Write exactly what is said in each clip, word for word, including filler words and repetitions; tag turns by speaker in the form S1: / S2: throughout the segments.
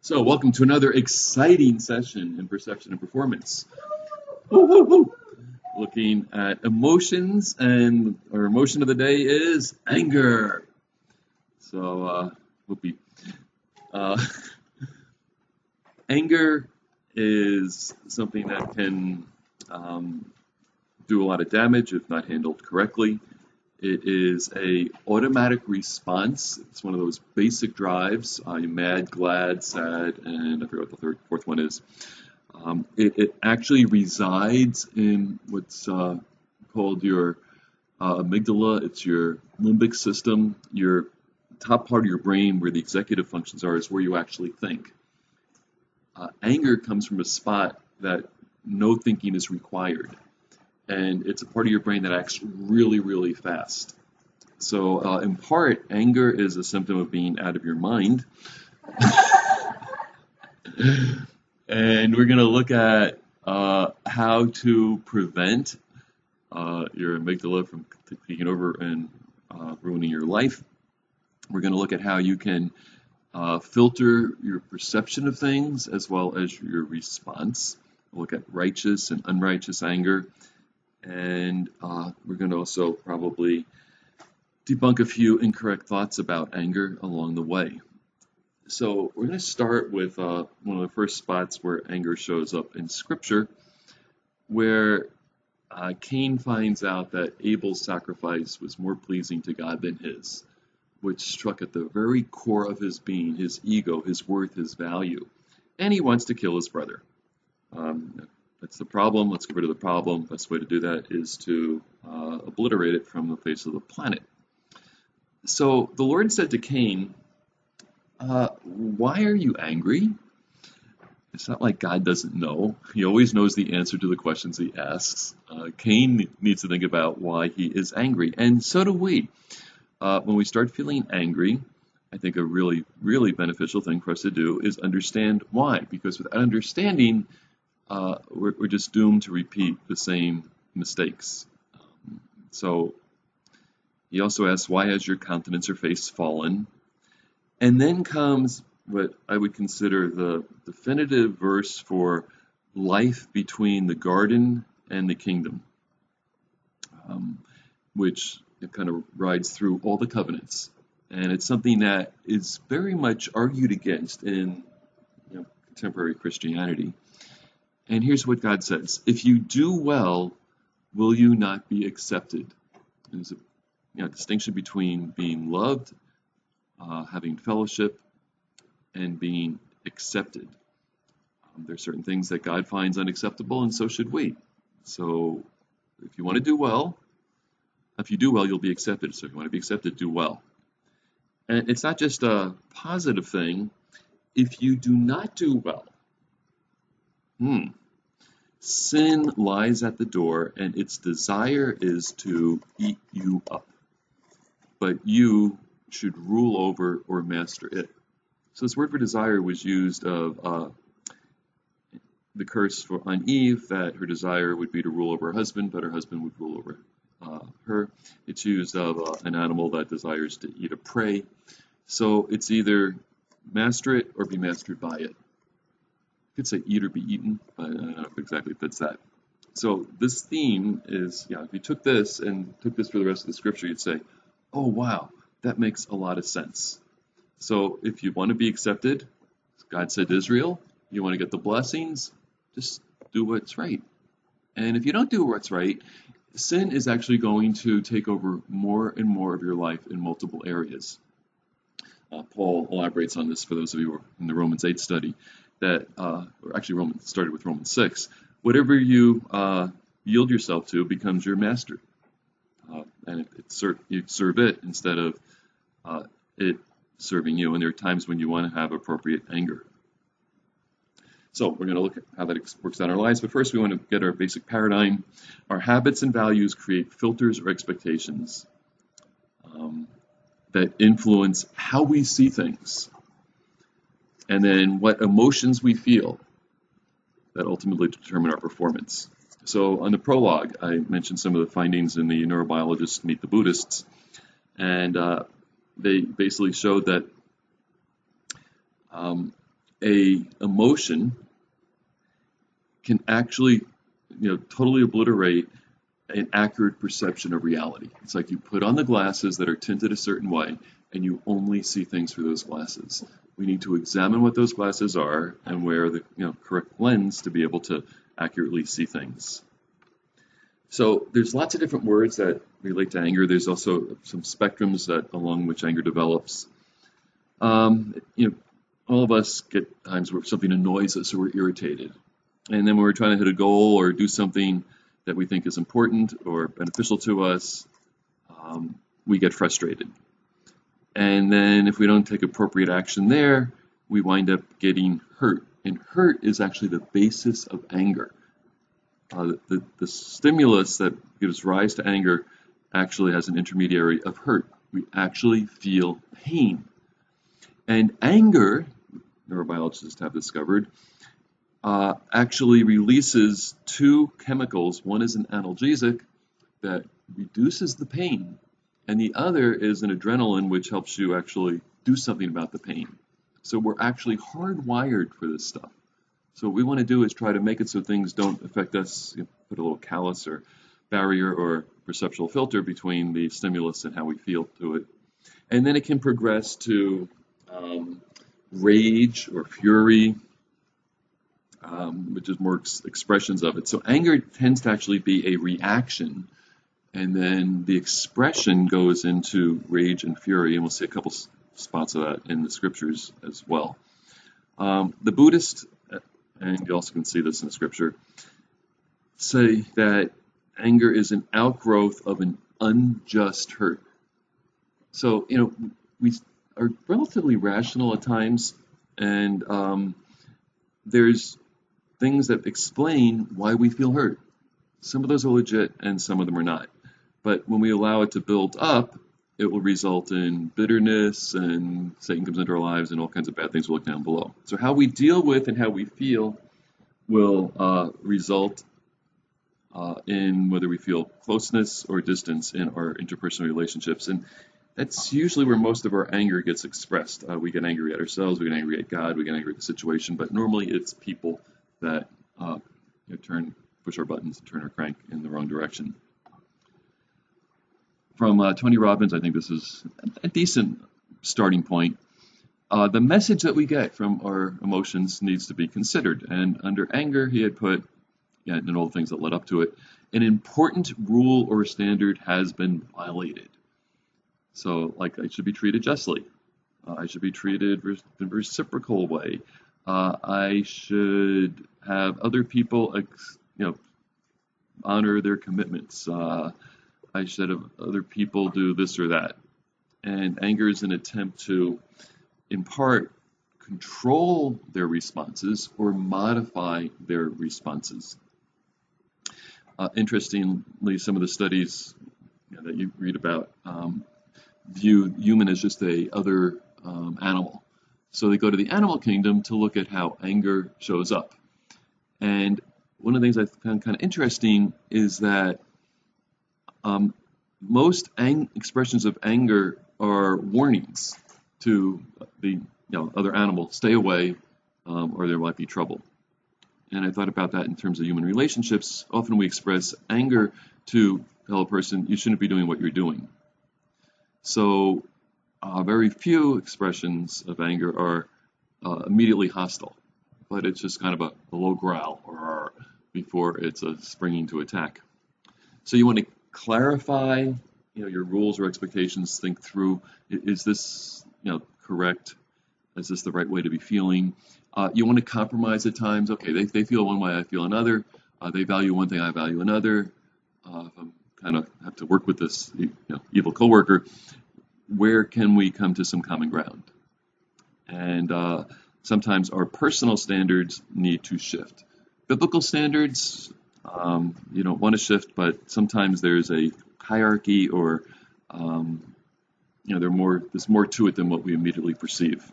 S1: So, welcome to another exciting session in Perception and Performance. Woo, woo, woo. Looking at emotions, and our emotion of the day is anger. So, uh, whoopee. Uh, anger is something that can um, do a lot of damage if not handled correctly. It is a automatic response. It's one of those basic drives. Uh, you're mad, glad, sad, and I forget what the third, fourth one is. Um, it, it actually resides in what's uh, called your uh, amygdala. It's your limbic system. Your top part of your brain, where the executive functions are, is where you actually think. Uh, anger comes from a spot that no thinking is required. And it's a part of your brain that acts really, really fast. So, uh, in part, anger is a symptom of being out of your mind. And we're going to look at uh, how to prevent uh, your amygdala from taking over and uh, ruining your life. We're going to look at how you can uh, filter your perception of things as well as your response. We'll look at righteous and unrighteous anger. And uh, we're going to also probably debunk a few incorrect thoughts about anger along the way. So we're going to start with uh, one of the first spots where anger shows up in Scripture, where uh, Cain finds out that Abel's sacrifice was more pleasing to God than his, which struck at the very core of his being, his ego, his worth, his value. And he wants to kill his brother. Um, That's the problem. Let's get rid of the problem. The best way to do that is to uh, obliterate it from the face of the planet. So the Lord said to Cain, uh, why are you angry? It's not like God doesn't know. He always knows the answer to the questions he asks. Uh, Cain needs to think about why he is angry, and so do we. Uh, when we start feeling angry, I think a really, really beneficial thing for us to do is understand why, because without understanding, Uh, we're, we're just doomed to repeat the same mistakes. Um, so he also asks, why has your countenance or face fallen? And then comes what I would consider the definitive verse for life between the garden and the kingdom, um, which it kind of rides through all the covenants. And it's something that is very much argued against in you know, contemporary Christianity. And here's what God says: if you do well, will you not be accepted? There's a you know, distinction between being loved, uh, having fellowship, and being accepted. Um, there are certain things that God finds unacceptable, and so should we. So if you want to do well, if you do well, you'll be accepted. So if you want to be accepted, do well. And it's not just a positive thing. If you do not do well, Hmm. sin lies at the door, and its desire is to eat you up. But you should rule over or master it. So this word for desire was used of uh, the curse for on Eve, that her desire would be to rule over her husband, but her husband would rule over uh, her. It's used of uh, an animal that desires to eat a prey. So it's either master it or be mastered by it. You could say eat or be eaten, but I don't know if it exactly fits that. So this theme is, yeah, if you took this and took this for the rest of the scripture, you'd say, oh, wow, that makes a lot of sense. So if you want to be accepted, God said to Israel, you want to get the blessings, just do what's right. And if you don't do what's right, sin is actually going to take over more and more of your life in multiple areas. Uh, Paul elaborates on this for those of you who are in the Romans eight study. That, uh, or actually Romans started with Romans six, whatever you uh, yield yourself to becomes your master. Uh, and it, it ser- you serve it instead of uh, it serving you. And there are times when you want to have appropriate anger. So we're going to look at how that ex- works out in our lives. But first we want to get our basic paradigm. Our habits and values create filters or expectations um, that influence how we see things. And then what emotions we feel that ultimately determine our performance. So on the prologue, I mentioned some of the findings in the Neurobiologists Meet the Buddhists, and uh, they basically showed that um, a emotion can actually, you know, totally obliterate an accurate perception of reality. It's like you put on the glasses that are tinted a certain way, and you only see things through those glasses. We need to examine what those glasses are and wear the you know, correct lens to be able to accurately see things. So there's lots of different words that relate to anger. There's also some spectrums that along which anger develops. Um, you know, all of us get times where something annoys us or we're irritated. And then when we're trying to hit a goal or do something that we think is important or beneficial to us, um, we get frustrated. And then if we don't take appropriate action there, we wind up getting hurt. And hurt is actually the basis of anger. Uh, the, the stimulus that gives rise to anger actually has an intermediary of hurt. We actually feel pain. And anger, neurobiologists have discovered, uh, actually releases two chemicals. One is an analgesic that reduces the pain, and the other is an adrenaline which helps you actually do something about the pain. So we're actually hardwired for this stuff. So what we want to do is try to make it so things don't affect us, you know, put a little callus or barrier or perceptual filter between the stimulus and how we feel to it. And then it can progress to um, rage or fury, um, which is more ex- expressions of it. So anger tends to actually be a reaction, and then the expression goes into rage and fury, and we'll see a couple s- spots of that in the scriptures as well. Um, the Buddhist, and you also can see this in the scripture, say that anger is an outgrowth of an unjust hurt. So, you know, we are relatively rational at times, and um, there's things that explain why we feel hurt. Some of those are legit and some of them are not. But when we allow it to build up, it will result in bitterness, and Satan comes into our lives, and all kinds of bad things will look down below. So how we deal with and how we feel will uh, result uh, in whether we feel closeness or distance in our interpersonal relationships. And that's usually where most of our anger gets expressed. Uh, we get angry at ourselves, we get angry at God, we get angry at the situation, but normally it's people that uh, you know, turn, push our buttons, turn our crank in the wrong direction. From uh, Tony Robbins, I think this is a decent starting point. Uh, the message that we get from our emotions needs to be considered. And under anger, he had put, yeah, and all the things that led up to it, an important rule or standard has been violated. So, like, I should be treated justly. Uh, I should be treated in a reciprocal way. Uh, I should have other people, ex- you know, honor their commitments. Uh, I should have other people do this or that. And anger is an attempt to, in part, control their responses or modify their responses. Uh, interestingly, some of the studies you know, that you read about um, view human as just a other um, animal. So they go to the animal kingdom to look at how anger shows up. And one of the things I found kind of interesting is that um, most ang- expressions of anger are warnings to the you know, other animal, stay away, um, or there might be trouble. And I thought about that in terms of human relationships. Often we express anger to tell a person, you shouldn't be doing what you're doing. So uh, very few expressions of anger are uh, immediately hostile, but it's just kind of a, a low growl or before it's a springing to attack. So you want to clarify, you know, your rules or expectations. Think through: is this, you know, correct? Is this the right way to be feeling? Uh, you want to compromise at times. Okay, they they feel one way, I feel another. Uh, they value one thing, I value another. Uh, if I'm kind of have to work with this, you know, evil coworker, where can we come to some common ground? And uh, sometimes our personal standards need to shift. Biblical standards, um, you don't want to shift, but sometimes there's a hierarchy, or um, you know, there more, there's more to it than what we immediately perceive.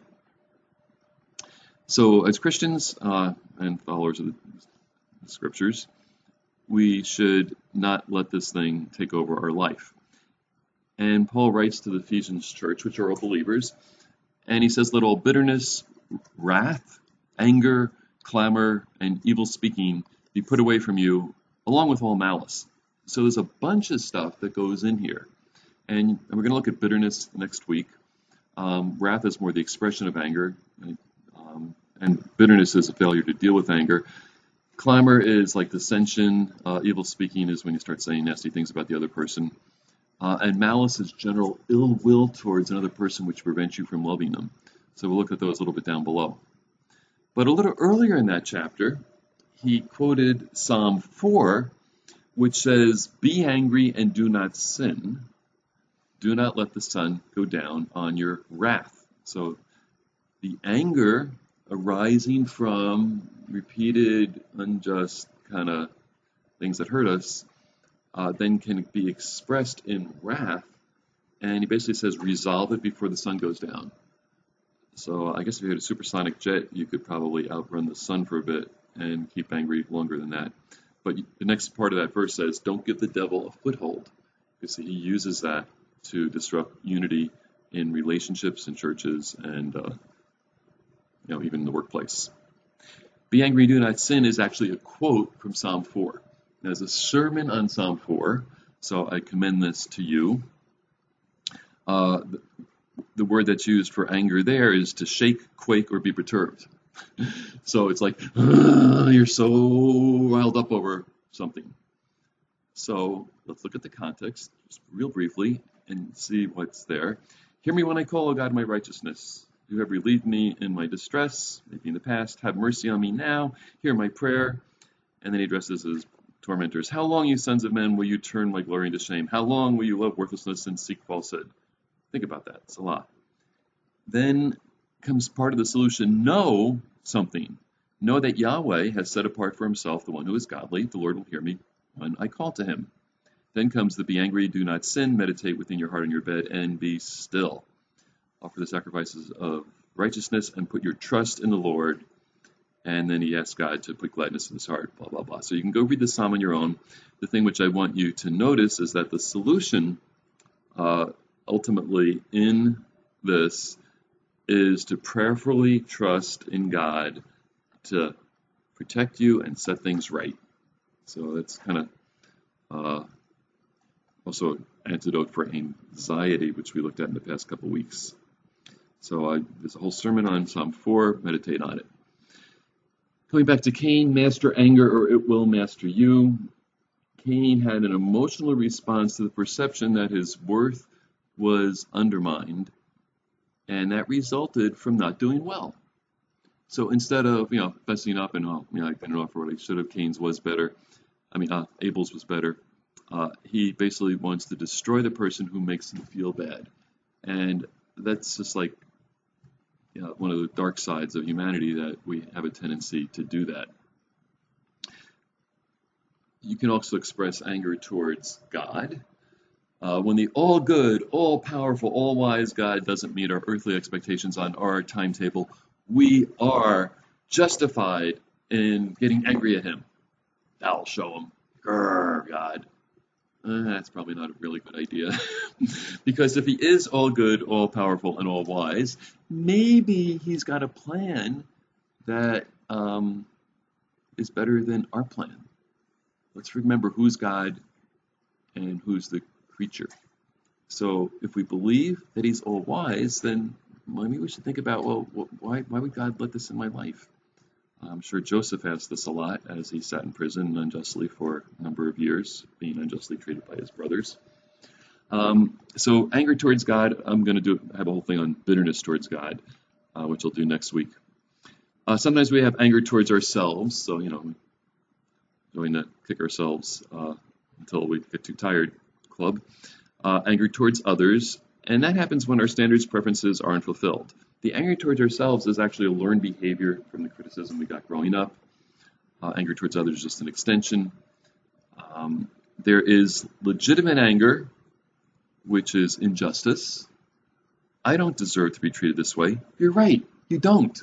S1: So as Christians uh, and followers of the scriptures, we should not let this thing take over our life. And Paul writes to the Ephesians church, which are all believers, and he says, let all bitterness, wrath, anger, clamor, and evil speaking be put away from you, along with all malice. So there's a bunch of stuff that goes in here. And, and we're going to look at bitterness next week. Um, wrath is more the expression of anger, and, um, and bitterness is a failure to deal with anger. Clamor is like dissension. Uh, evil speaking is when you start saying nasty things about the other person. Uh, and malice is general ill will towards another person which prevents you from loving them. So we'll look at those a little bit down below. But a little earlier in that chapter, he quoted Psalm four, which says, "Be angry and do not sin. Do not let the sun go down on your wrath." So the anger arising from repeated, unjust kind of things that hurt us, uh, then can be expressed in wrath. And he basically says, resolve it before the sun goes down. So I guess if you had a supersonic jet, you could probably outrun the sun for a bit and keep angry longer than that. But the next part of that verse says, don't give the devil a foothold, because he uses that to disrupt unity in relationships and churches and uh, you know, even in the workplace. Be angry, do not sin is actually a quote from Psalm four. There's a sermon on Psalm four, so I commend this to you. Uh, the, the word that's used for anger there is to shake, quake, or be perturbed. So it's like, you're so riled up over something. So let's look at the context, just real briefly, and see what's there. Hear me when I call, O God, my righteousness. You have relieved me in my distress, maybe in the past. Have mercy on me now. Hear my prayer. And then he addresses his tormentors. How long, you sons of men, will you turn my glory into shame? How long will you love worthlessness and seek falsehood? Think about that. It's a lot. Then comes part of the solution. Know something. Know that Yahweh has set apart for himself the one who is godly. The Lord will hear me when I call to him. Then comes the be angry, do not sin. Meditate within your heart on your bed and be still. Offer the sacrifices of righteousness and put your trust in the Lord. And then he asks God to put gladness in his heart, blah, blah, blah. So you can go read the psalm on your own. The thing which I want you to notice is that the solution uh, ultimately in this is to prayerfully trust in God to protect you and set things right. So that's kind of uh, also an antidote for anxiety, which we looked at in the past couple weeks. So uh, there's a whole sermon on Psalm four. Meditate on it. Coming back to Cain, master anger or it will master you. Cain had an emotional response to the perception that his worth was undermined, and that resulted from not doing well. So instead of, you know, fessing up and, oh, you know, I didn't offer what I should have, Cain's was better. I mean, uh, Abel's was better. Uh, he basically wants to destroy the person who makes him feel bad. And that's just like, you know, one of the dark sides of humanity, that we have a tendency to do that. You can also express anger towards God. Uh, when the all-good, all-powerful, all-wise God doesn't meet our earthly expectations on our timetable, we are justified in getting angry at him. That'll show him. Grr, God. Uh, that's probably not a really good idea. Because if he is all good, all powerful, and all wise, maybe he's got a plan that um, is better than our plan. Let's remember who's God and who's the creature. So if we believe that he's all wise, then maybe we should think about, well, why, why would God let this in my life? I'm sure Joseph asked this a lot as he sat in prison unjustly for a number of years, being unjustly treated by his brothers. Um, so anger towards God, I'm going to do have a whole thing on bitterness towards God, uh, which I'll do next week. Uh, sometimes we have anger towards ourselves, so, you know, going to kick ourselves uh, until we get too tired club. Uh, anger towards others, and that happens when our standards, preferences aren't fulfilled. The anger towards ourselves is actually a learned behavior from the criticism we got growing up. Uh, anger towards others is just an extension. Um, there is legitimate anger, which is injustice. I don't deserve to be treated this way. You're right, you don't.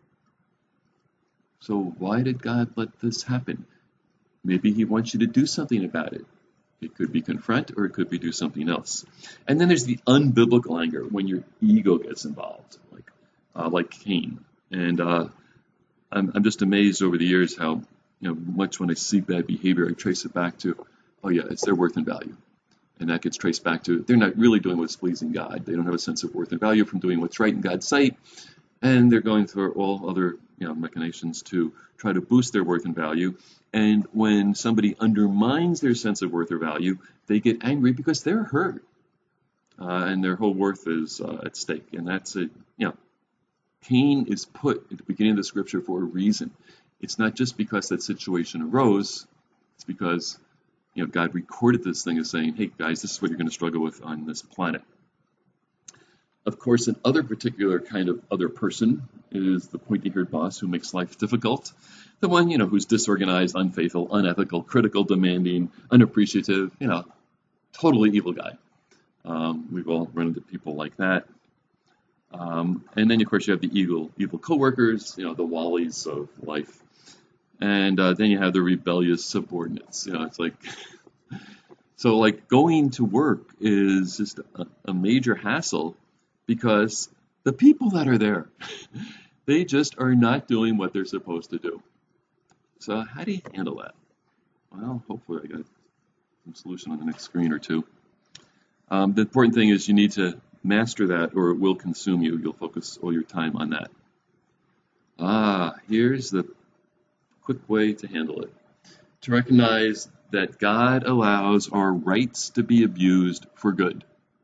S1: So why did God let this happen? Maybe he wants you to do something about it. It could be confront, or it could be do something else. And then there's the unbiblical anger, when your ego gets involved, like uh, like Cain. And uh, I'm, I'm just amazed over the years how, you know, much when I see bad behavior, I trace it back to, oh yeah, it's their worth and value. And that gets traced back to they're not really doing what's pleasing God. They don't have a sense of worth and value from doing what's right in God's sight. And they're going through all other, you know, machinations to try to boost their worth and value. And when somebody undermines their sense of worth or value, they get angry because they're hurt. Uh, and their whole worth is uh, at stake. And that's a, you know, Cain is put at the beginning of the scripture for a reason. It's not just because that situation arose. It's because, you know, God recorded this thing as saying, hey guys, this is what you're going to struggle with on this planet. Of course, another particular kind of other person is the pointy-haired boss who makes life difficult. The one, you know, who's disorganized, unfaithful, unethical, critical, demanding, unappreciative, you know, totally evil guy. Um, we've all run into people like that. Um, and then, of course, you have the evil, evil coworkers, you know, the Wallies of life. And uh, then you have the rebellious subordinates. You know, it's like, so like going to work is just a, a major hassle because the people that are there, they just are not doing what they're supposed to do. So how do you handle that? Well, hopefully I got some solution on the next screen or two. Um, the important thing is you need to master that or it will consume you. You'll focus all your time on that. Ah, here's the quick way to handle it. To recognize that God allows our rights to be abused for good.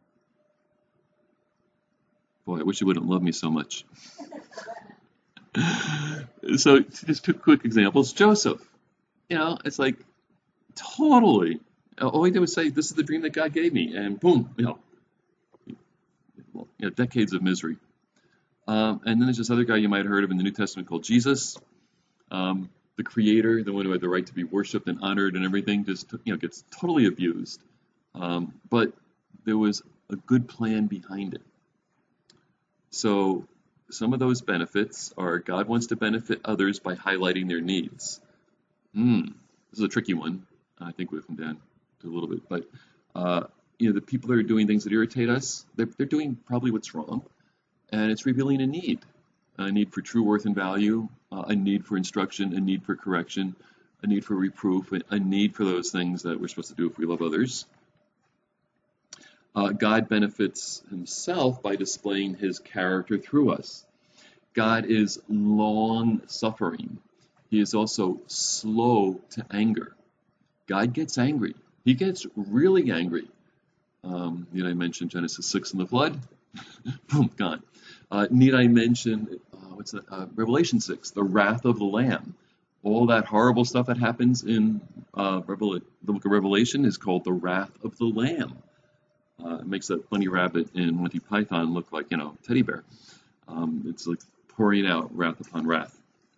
S1: Boy, I wish you wouldn't love me so much. So just two quick examples. Joseph, you know, it's like totally, all he did was say, this is the dream that God gave me, and boom, you know, you know decades of misery. Um, and then there's this other guy you might have heard of in the New Testament called Jesus, um, the creator, the one who had the right to be worshipped and honored and everything, just, you know, gets totally abused. Um, but there was a good plan behind it. So some of those benefits are God wants to benefit others by highlighting their needs. Hmm, this is a tricky one. I think we'll come down to a little bit, but uh, you know, the people that are doing things that irritate us, they're, they're doing probably what's wrong, and it's revealing a need, a need for true worth and value, uh, a need for instruction, a need for correction, a need for reproof, a need for those things that we're supposed to do if we love others. Uh, God benefits himself by displaying his character through us. God is long-suffering. He is also slow to anger. God gets angry. He gets really angry. Um, need I mention Genesis six and the flood? Boom, gone. Uh, need I mention, uh, what's that? Uh, Revelation six, the wrath of the Lamb. All that horrible stuff that happens in uh, Revel- the book of Revelation is called the wrath of the Lamb. Uh, it makes that bunny rabbit in Monty Python look like, you know, teddy bear. Um, it's like pouring out wrath upon wrath.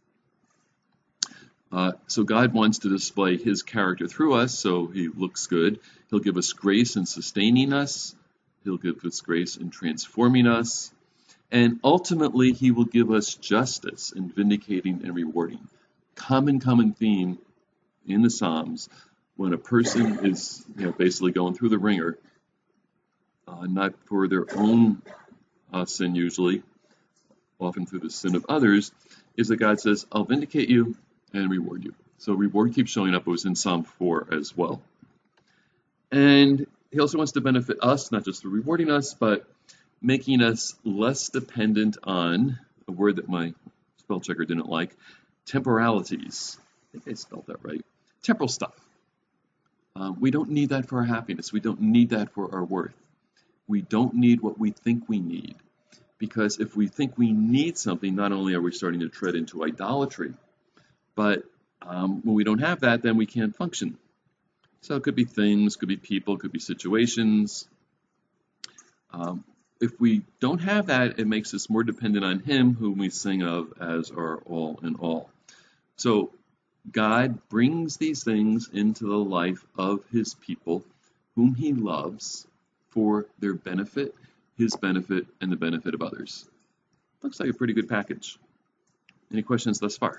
S1: Uh, so God wants to display his character through us, so he looks good. He'll give us grace in sustaining us. He'll give us grace in transforming us. And ultimately, he will give us justice in vindicating and rewarding. Common, common theme in the Psalms, when a person is, you know, basically going through the ringer, Uh, not for their own uh, sin usually, often through the sin of others, is that God says, I'll vindicate you and reward you. So reward keeps showing up. It was in Psalm four as well. And he also wants to benefit us, not just through rewarding us, but making us less dependent on, a word that my spell checker didn't like, temporalities. I think I spelled that right. Temporal stuff. Um, we don't need that for our happiness. We don't need that for our worth. We don't need what we think we need, because if we think we need something, not only are we starting to tread into idolatry, but um, when we don't have that, then we can't function. So it could be things, could be people, could be situations. Um, if we don't have that, it makes us more dependent on him, whom we sing of as our all in all. So God brings these things into the life of his people, whom he loves, for their benefit, his benefit, and the benefit of others. Looks like a pretty good package. Any questions thus far?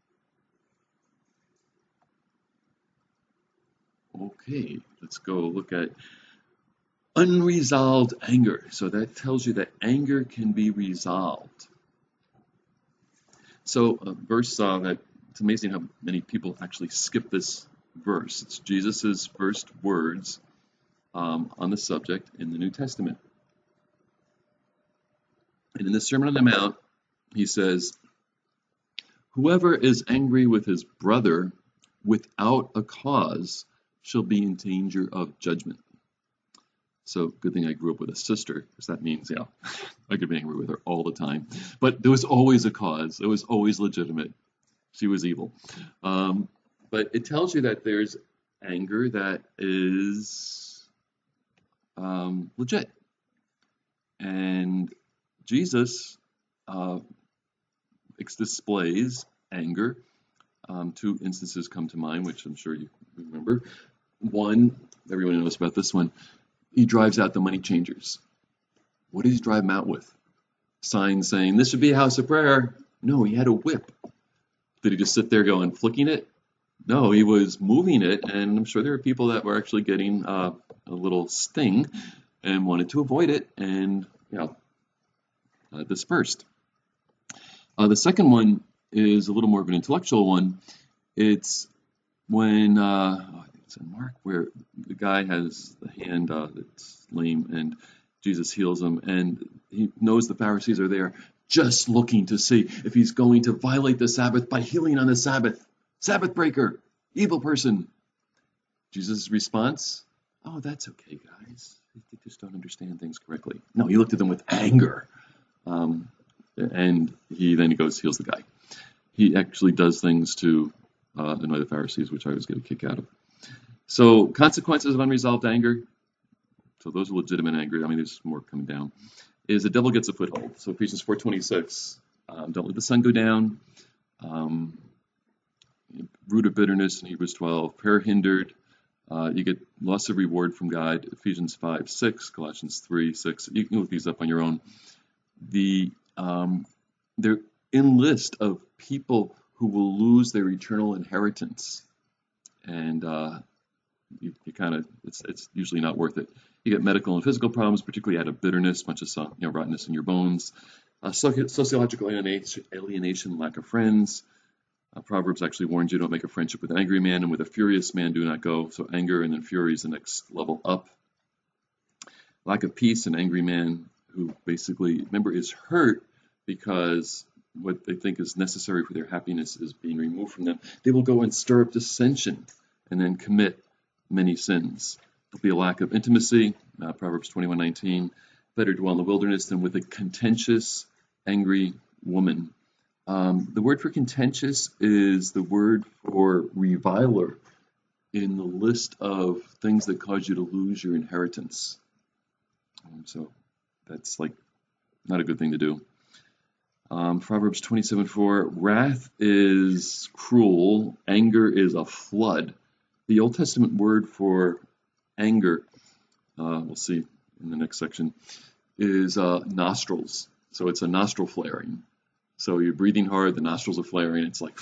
S1: Okay, let's go look at unresolved anger. So that tells you that anger can be resolved. So, a verse uh, that it's amazing how many people actually skip this verse. It's Jesus's first words um, on the subject in the New Testament. And in the Sermon on the Mount, he says, "Whoever is angry with his brother without a cause shall be in danger of judgment." So, good thing I grew up with a sister, because that means, yeah, I could be angry with her all the time. But there was always a cause. It was always legitimate. She was evil. Um, but it tells you that there's anger that is um, legit. And Jesus uh, displays anger. Um, two instances come to mind, which I'm sure you remember. One, everyone knows about this one. He drives out the money changers. What did he drive them out with? Signs saying, "This should be a house of prayer." No, he had a whip. Did he just sit there going, flicking it? No, he was moving it, and I'm sure there were people that were actually getting uh, a little sting and wanted to avoid it, and you know, uh, dispersed. Uh, the second one is a little more of an intellectual one. It's when uh, oh, I think it's in Mark, where the guy has the hand uh, that's lame, and Jesus heals him, and he knows the Pharisees are there, just looking to see if he's going to violate the Sabbath by healing on the Sabbath. Sabbath breaker, evil person. Jesus' response, "Oh, that's okay, guys. They just don't understand things correctly." No, he looked at them with anger. Um, and he then he goes, heals the guy. He actually does things to uh, annoy the Pharisees, which I always get a kick out of. So, consequences of unresolved anger. So those are legitimate anger. I mean, there's more coming down. Is the devil gets a foothold. So Ephesians four twenty-six, um, don't let the sun go down. Um, root of bitterness in Hebrews twelve, prayer hindered. Uh, you get loss of reward from God. Ephesians five six, Colossians three six. You can look these up on your own. The um, they're in list of people who will lose their eternal inheritance, and uh, you, you kind of it's it's usually not worth it. You get medical and physical problems, particularly out of bitterness, much as you know, rottenness in your bones, uh, sociological alienation, alienation, lack of friends. Uh, Proverbs actually warns you, don't make a friendship with an angry man, and with a furious man do not go. So anger and then fury is the next level up. Lack of peace, an angry man who basically, remember, is hurt because what they think is necessary for their happiness is being removed from them. They will go and stir up dissension and then commit many sins. There'll be a lack of intimacy, uh, Proverbs twenty-one nineteen. Better dwell in the wilderness than with a contentious, angry woman. Um, the word for contentious is the word for reviler in the list of things that cause you to lose your inheritance. Um, so that's like not a good thing to do. Um, Proverbs twenty-seven four, wrath is cruel, anger is a flood. The Old Testament word for anger, uh, we'll see in the next section, is uh, nostrils. So it's a nostril flaring. So you're breathing hard, the nostrils are flaring, it's like,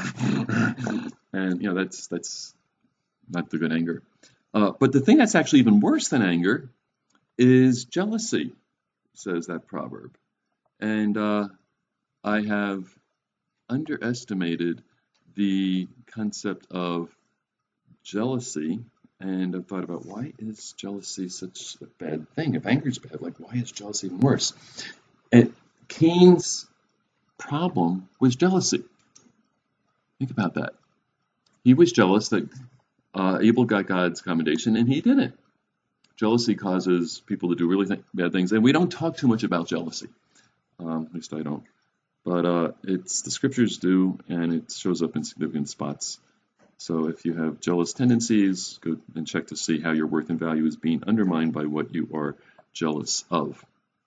S1: and you know, that's that's not the good anger. Uh, but the thing that's actually even worse than anger is jealousy, says that proverb. And uh, I have underestimated the concept of jealousy, and I've thought about, why is jealousy such a bad thing? If anger is bad, like, why is jealousy even worse? And Cain's problem was jealousy. Think about that. He was jealous that uh, Abel got God's commendation, and he didn't. Jealousy causes people to do really th- bad things, and we don't talk too much about jealousy. Um, at least I don't. But uh, it's the scriptures do, and it shows up in significant spots. So if you have jealous tendencies, go and check to see how your worth and value is being undermined by what you are jealous of.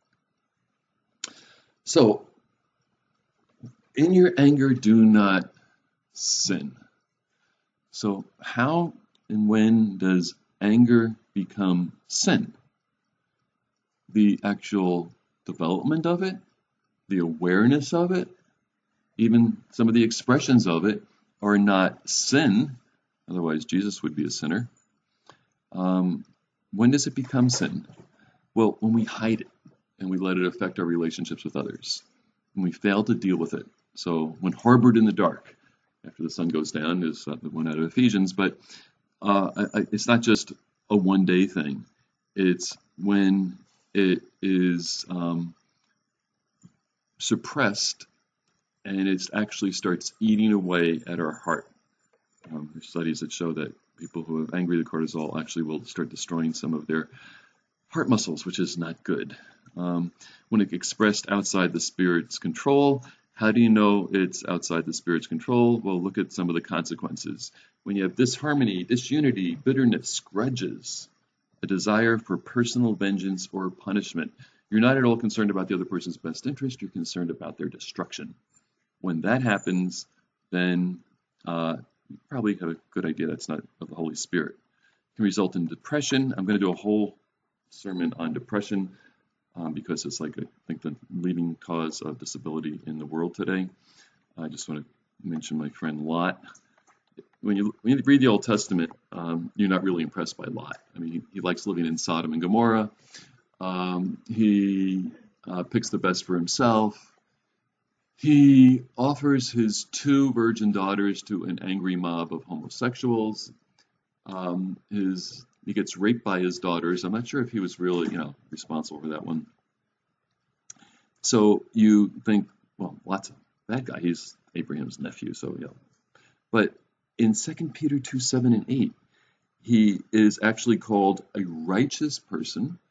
S1: So, in your anger, do not sin. So how and when does anger become sin? The actual development of it, the awareness of it, even some of the expressions of it are not sin. Otherwise, Jesus would be a sinner. Um, when does it become sin? Well, when we hide it and we let it affect our relationships with others, when we fail to deal with it. So when harbored in the dark, after the sun goes down, is uh, the one out of Ephesians. But uh, I, I, it's not just a one-day thing. It's when it is um, suppressed and it actually starts eating away at our heart. Um, there's studies that show that people who have angry the cortisol actually will start destroying some of their heart muscles, which is not good. Um, when it's expressed outside the spirit's control, how do you know it's outside the spirit's control? Well, look at some of the consequences. When you have disharmony, disunity, bitterness, grudges, a desire for personal vengeance or punishment, you're not at all concerned about the other person's best interest, you're concerned about their destruction. When that happens, then uh, you probably have a good idea that's not of the Holy Spirit. It can result in depression. I'm going to do a whole sermon on depression um, because it's like, I think, the leading cause of disability in the world today. I just want to mention my friend Lot. When you, when you read the Old Testament, um, you're not really impressed by Lot. I mean, he, he likes living in Sodom and Gomorrah. Um, he uh, picks the best for himself. He offers his two virgin daughters to an angry mob of homosexuals. Um, his he gets raped by his daughters. I'm not sure if he was really, you know, responsible for that one. So you think, well, Lot's a bad guy. He's Abraham's nephew, so yeah. But in Second Peter two, seven, and eight, he is actually called a righteous person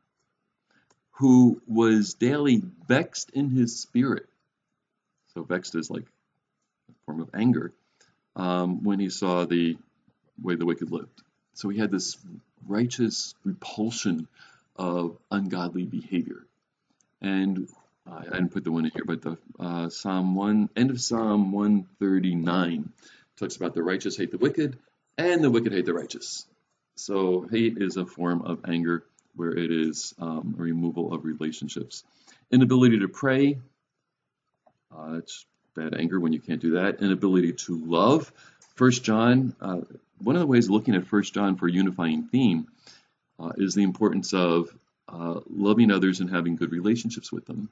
S1: who was daily vexed in his spirit. So vexed is like a form of anger um, when he saw the way the wicked lived. So he had this righteous repulsion of ungodly behavior. And uh, I didn't put the one in here, but the uh, Psalm one, end of Psalm one thirty-nine talks about the righteous hate the wicked and the wicked hate the righteous. So hate is a form of anger where it is um, a removal of relationships. Inability to pray, uh, it's bad anger when you can't do that. Inability to love. First John, uh, one of the ways of looking at First John for a unifying theme uh, is the importance of uh, loving others and having good relationships with them.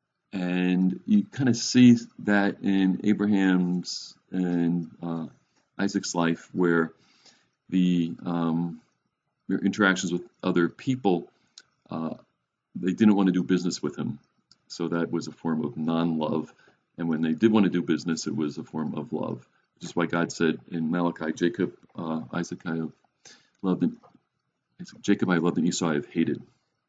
S1: And you kind of see that in Abraham's and uh, Isaac's life, where the um, their interactions with other people, uh, they didn't want to do business with him. So that was a form of non-love. And when they did want to do business, it was a form of love. Which is why God said in Malachi, Jacob, uh, Isaac I have loved, and Jacob I have loved, and Esau I have hated.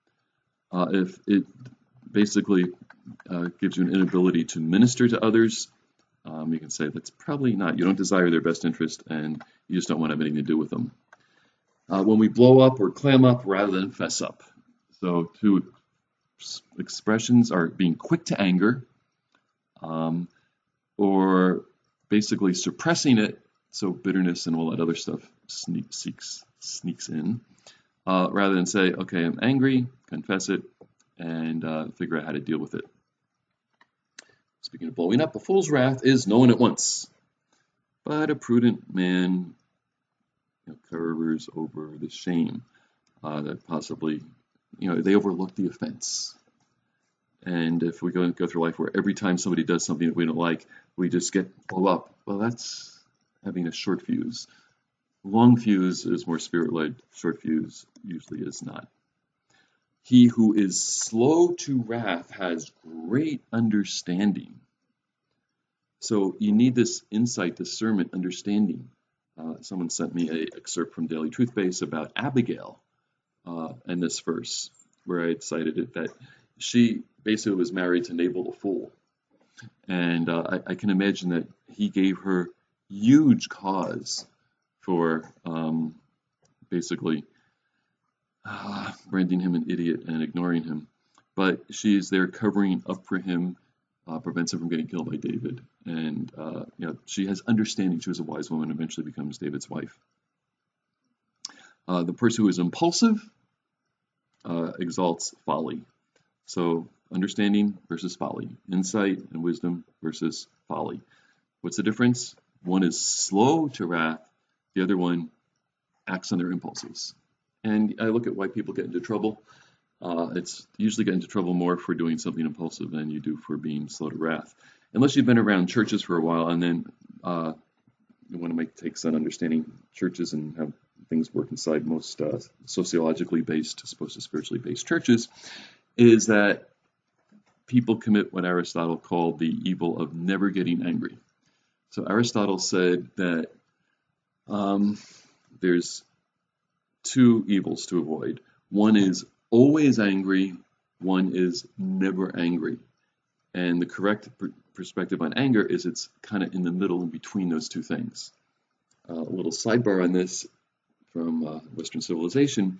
S1: Uh, if it basically uh, gives you an inability to minister to others, um, you can say that's probably not. You don't desire their best interest, and you just don't want to have anything to do with them. Uh, when we blow up or clam up rather than fess up. So two expressions are being quick to anger, um, or basically suppressing it, so bitterness and all that other stuff sneak, sneaks, sneaks in, uh, rather than say, okay, I'm angry, confess it, and uh, figure out how to deal with it. Speaking of blowing up, a fool's wrath is known at once, but a prudent man you know, covers over the shame uh, that possibly, you know, they overlook the offense. And if we go, go through life where every time somebody does something that we don't like, we just get blow up, well, that's having a short fuse. Long fuse is more spirit-led, short fuse usually is not. He who is slow to wrath has great understanding. So you need this insight, discernment, understanding. Uh, someone sent me an excerpt from Daily Truth Base about Abigail uh, in this verse, where I had cited it, that she basically was married to Nabal the fool. And uh, I, I can imagine that he gave her huge cause for um, basically uh, branding him an idiot and ignoring him. But she's there covering up for him, uh, prevents him from getting killed by David. And uh, you know, she has understanding. She was a wise woman, eventually becomes David's wife. Uh, the person who is impulsive uh, exalts folly. So understanding versus folly, insight and wisdom versus folly. What's the difference? One is slow to wrath, the other one acts on their impulses. And I look at why people get into trouble. Uh, it's usually get into trouble more for doing something impulsive than you do for being slow to wrath. unless you've been around churches for a while, and then uh, you want to make takes on understanding churches and how things work inside most uh, sociologically based, as opposed to spiritually based churches, is that people commit what Aristotle called the evil of never getting angry. So Aristotle said that um, there's two evils to avoid. One is always angry, one is never angry. And the correct per- perspective on anger is it's kind of in the middle in between those two things. Uh, a little sidebar on this from uh, Western civilization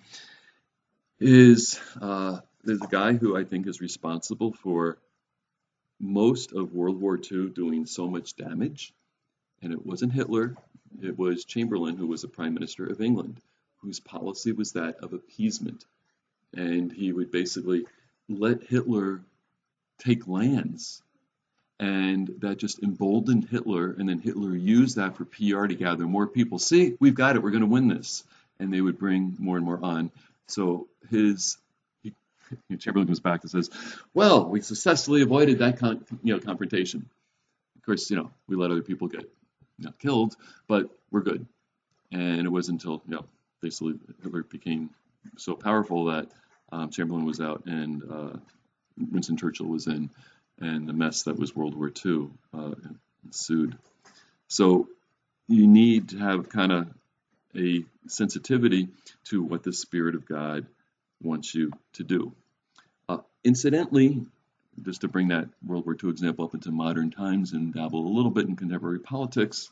S1: is uh, there's a guy who I think is responsible for most of World War Two doing so much damage. And it wasn't Hitler, it was Chamberlain, who was the Prime Minister of England, whose policy was that of appeasement. And he would basically let Hitler take lands. And that just emboldened Hitler, and then Hitler used that for P R to gather more people. See, we've got it, we're going to win this. And they would bring more and more on. So his he, Chamberlain comes back and says, well, we successfully avoided that con- you know, confrontation. Of course, you know, we let other people get you know, killed, but we're good. And it wasn't until you know, basically Hitler became so powerful that um, Chamberlain was out and uh, Winston Churchill was in, and the mess that was World War Two uh, ensued. So you need to have kind of a sensitivity to what the Spirit of God wants you to do. Uh, incidentally, just to bring that World War Two example up into modern times and dabble a little bit in contemporary politics,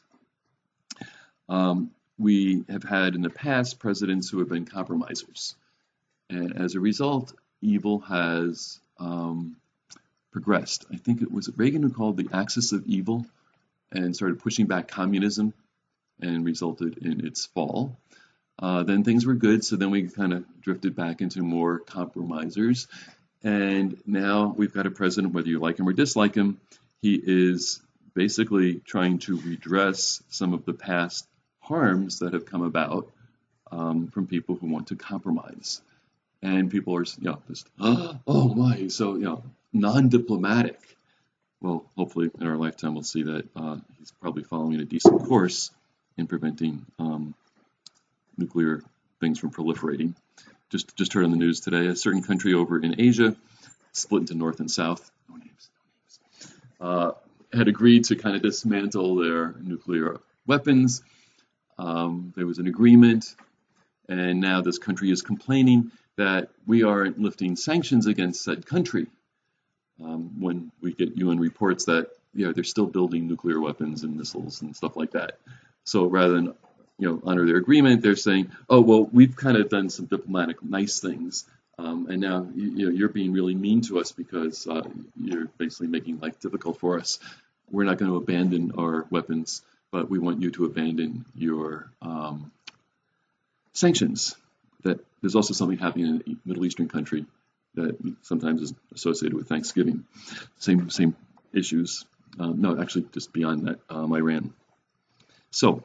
S1: um, we have had in the past presidents who have been compromisers. And as a result, evil has um, progressed. I think it was Reagan who called the axis of evil and started pushing back communism and resulted in its fall. Uh, then things were good, so then we kind of drifted back into more compromisers. And now we've got a president, whether you like him or dislike him, he is basically trying to redress some of the past harms that have come about um, from people who want to compromise. And people are, you know, just, oh my, so, you know, non-diplomatic. Well, hopefully in our lifetime we'll see that uh, he's probably following a decent course in preventing um, nuclear things from proliferating. Just just heard on the news today, a certain country over in Asia, split into North and South, no names, no names, uh, had agreed to kind of dismantle their nuclear weapons. Um, there was an agreement, and now this country is complaining that we aren't lifting sanctions against said country. Um, when we get U N reports that you know, they're still building nuclear weapons and missiles and stuff like that. So rather than you know honor their agreement, they're saying, oh well, we've kind of done some diplomatic nice things, um, and now you, you know, you're being really mean to us because uh, you're basically making life difficult for us. We're not going to abandon our weapons, but we want you to abandon your um, sanctions. That there's also something happening in a Middle Eastern country that sometimes is associated with Thanksgiving. Same same issues. Um, no, actually, just beyond that, um, Iran. So,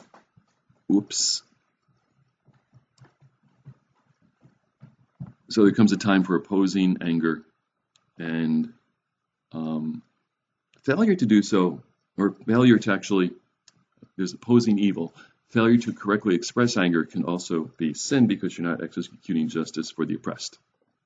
S1: oops. So there comes a time for opposing anger, and um, failure to do so, or failure to actually, there's opposing evil. Failure to correctly express anger can also be sin because you're not executing justice for the oppressed.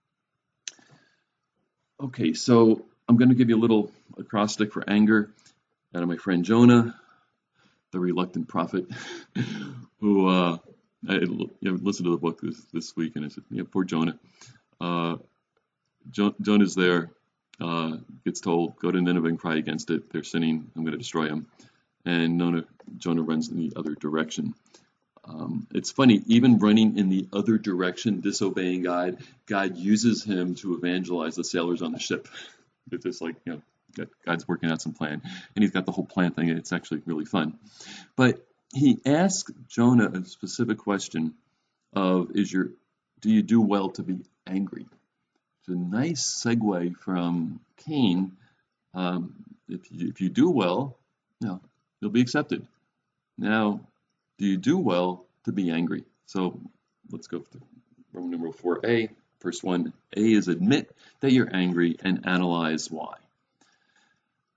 S1: Okay, so I'm going to give you a little acrostic for anger out of my friend Jonah, the reluctant prophet, who uh, I you know, listened to the book this, this week, and I said, yeah, poor Jonah. Uh, jo- Jonah's there, uh, gets told, go to Nineveh and cry against it. They're sinning. I'm going to destroy them. And Jonah, Jonah runs in the other direction. Um, it's funny, even running in the other direction, disobeying God, God uses him to evangelize the sailors on the ship. It's just like, you know, God's working out some plan, and he's got the whole plan thing, and it's actually really fun. But he asks Jonah a specific question of, is your, do you do well to be angry? It's a nice segue from Cain. Um, if, you, if you do well, you know, you'll be accepted. Now, do you do well to be angry? So let's go to Roman numeral four A. First one, A is admit that you're angry and analyze why.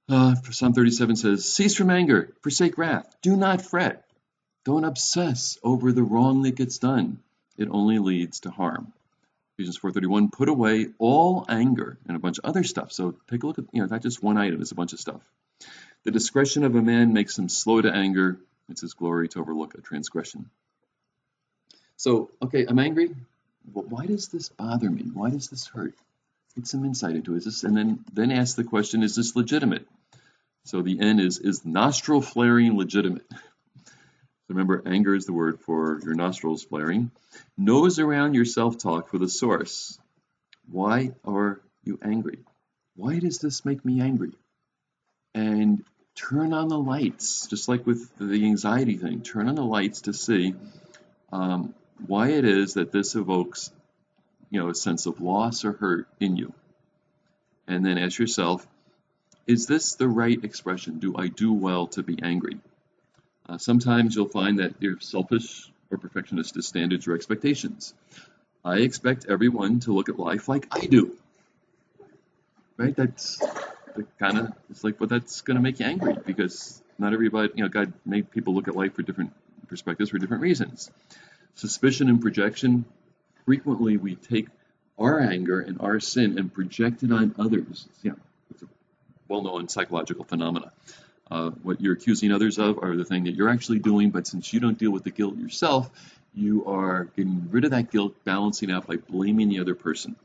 S1: Uh, Psalm thirty-seven says, cease from anger, forsake wrath, do not fret. Don't obsess over the wrong that gets done. It only leads to harm. Ephesians four thirty-one, put away all anger and a bunch of other stuff. So take a look at, you know, not just one item, it's a bunch of stuff. The discretion of a man makes him slow to anger. It's his glory to overlook a transgression. So, okay, I'm angry. Well, why does this bother me? Why does this hurt? Get some insight into it. Is this, and then, then ask the question, is this legitimate? So the N is, is nostril flaring legitimate? Remember, anger is the word for your nostrils flaring. Nose around your self-talk for the source. Why are you angry? Why does this make me angry? And turn on the lights, just like with the anxiety thing. Turn on the lights to see um, why it is that this evokes, you know, a sense of loss or hurt in you. And then ask yourself, is this the right expression? Do I do well to be angry? Uh, sometimes you'll find that you're selfish or perfectionist to standards or expectations. I expect everyone to look at life like I do. Right? That's the kind of, it's like, well, that's going to make you angry because not everybody, you know, God made people look at life for different perspectives for different reasons. Suspicion and projection, frequently we take our anger and our sin and project it on others. Yeah, it's a well-known psychological phenomena. Uh, what you're accusing others of are the thing that you're actually doing, but since you don't deal with the guilt yourself, you are getting rid of that guilt, balancing out by blaming the other person.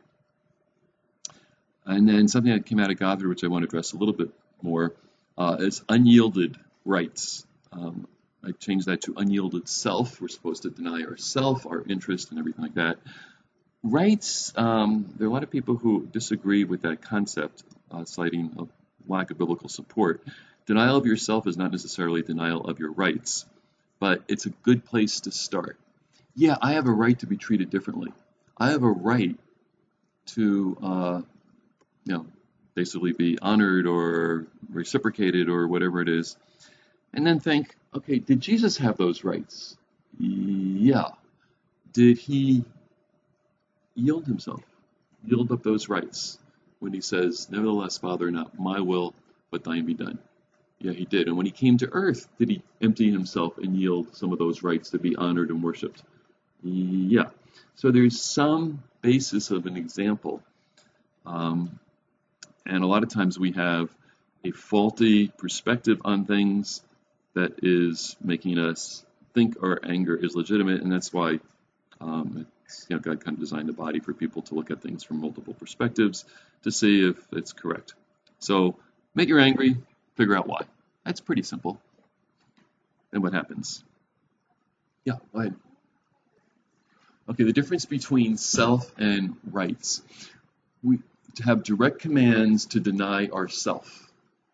S1: And then something that came out of Gothard, which I want to address a little bit more, uh, is unyielded rights. Um, I changed that to unyielded self. We're supposed to deny ourself, our interest, and everything like that. Rights, um, there are a lot of people who disagree with that concept, uh, citing a lack of biblical support. Denial of yourself is not necessarily denial of your rights, but it's a good place to start. Yeah, I have a right to be treated differently. I have a right to, uh, you know, basically be honored or reciprocated or whatever it is. And then think, okay, did Jesus have those rights? Yeah. Did he yield himself, yield up those rights when he says, nevertheless, Father, not my will, but thine be done? Yeah, he did. And when he came to earth, did he empty himself and yield some of those rights to be honored and worshipped? Yeah. So there's some basis of an example. Um, and a lot of times we have a faulty perspective on things that is making us think our anger is legitimate. And that's why um, it's, you know, God kind of designed the body for people to look at things from multiple perspectives to see if it's correct. So make you're angry, figure out why. That's pretty simple. And what happens? Yeah, go ahead. Okay, the difference between self and rights. We have direct commands to deny ourself,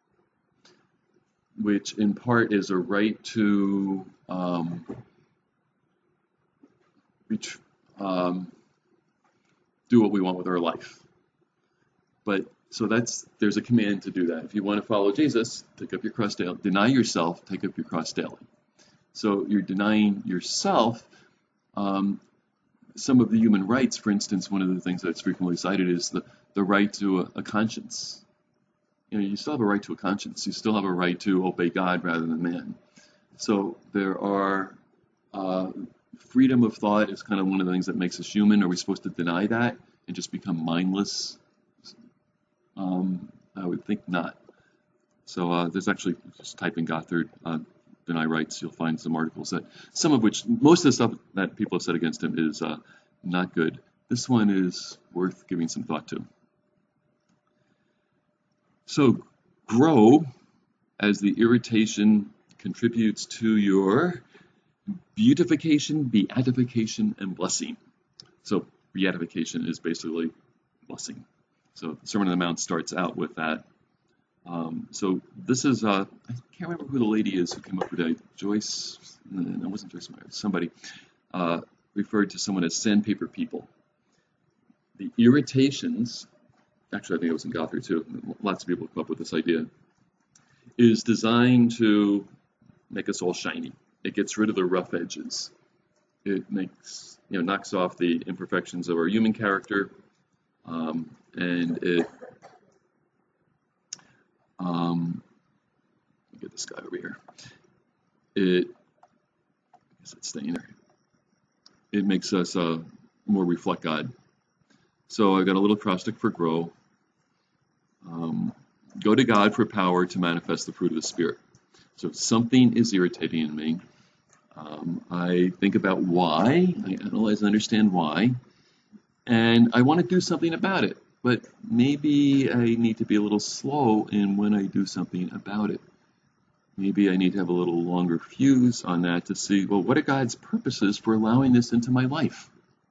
S1: which in part is a right to um, ret- um, do what we want with our life. But so that's there's a command to do that. If you want to follow Jesus, take up your cross daily. Deny yourself, take up your cross daily. So you're denying yourself um, some of the human rights. For instance, one of the things that's frequently cited is the, the right to a, a conscience. You know, you still have a right to a conscience. You still have a right to obey God rather than man. So there are uh, freedom of thought is kind of one of the things that makes us human. Are we supposed to deny that and just become mindless? Um, I would think not. So uh, there's actually, just type in Gothard, uh, deny rights, you'll find some articles that, some of which, most of the stuff that people have said against him is uh, not good. This one is worth giving some thought to. So grow as the irritation contributes to your beautification, beatification, and blessing. So beatification is basically blessing. So the Sermon on the Mount starts out with that. Um, so this is, uh, I can't remember who the lady is who came up with it. Joyce, no, it wasn't Joyce Meyer, somebody uh, referred to someone as sandpaper people. The irritations, actually I think it was in Gothard too, lots of people come up with this idea, is designed to make us all shiny. It gets rid of the rough edges. It makes, you know, knocks off the imperfections of our human character, um, and it Um, let me get this guy over here. It is it staying there? It makes us uh, more reflect God. So I got a little acrostic for grow. Um, go to God for power to manifest the fruit of the Spirit. So if something is irritating in me, um, I think about why, I analyze and understand why, and I want to do something about it. But maybe I need to be a little slow in when I do something about it. Maybe I need to have a little longer fuse on that to see, well, what are God's purposes for allowing this into my life?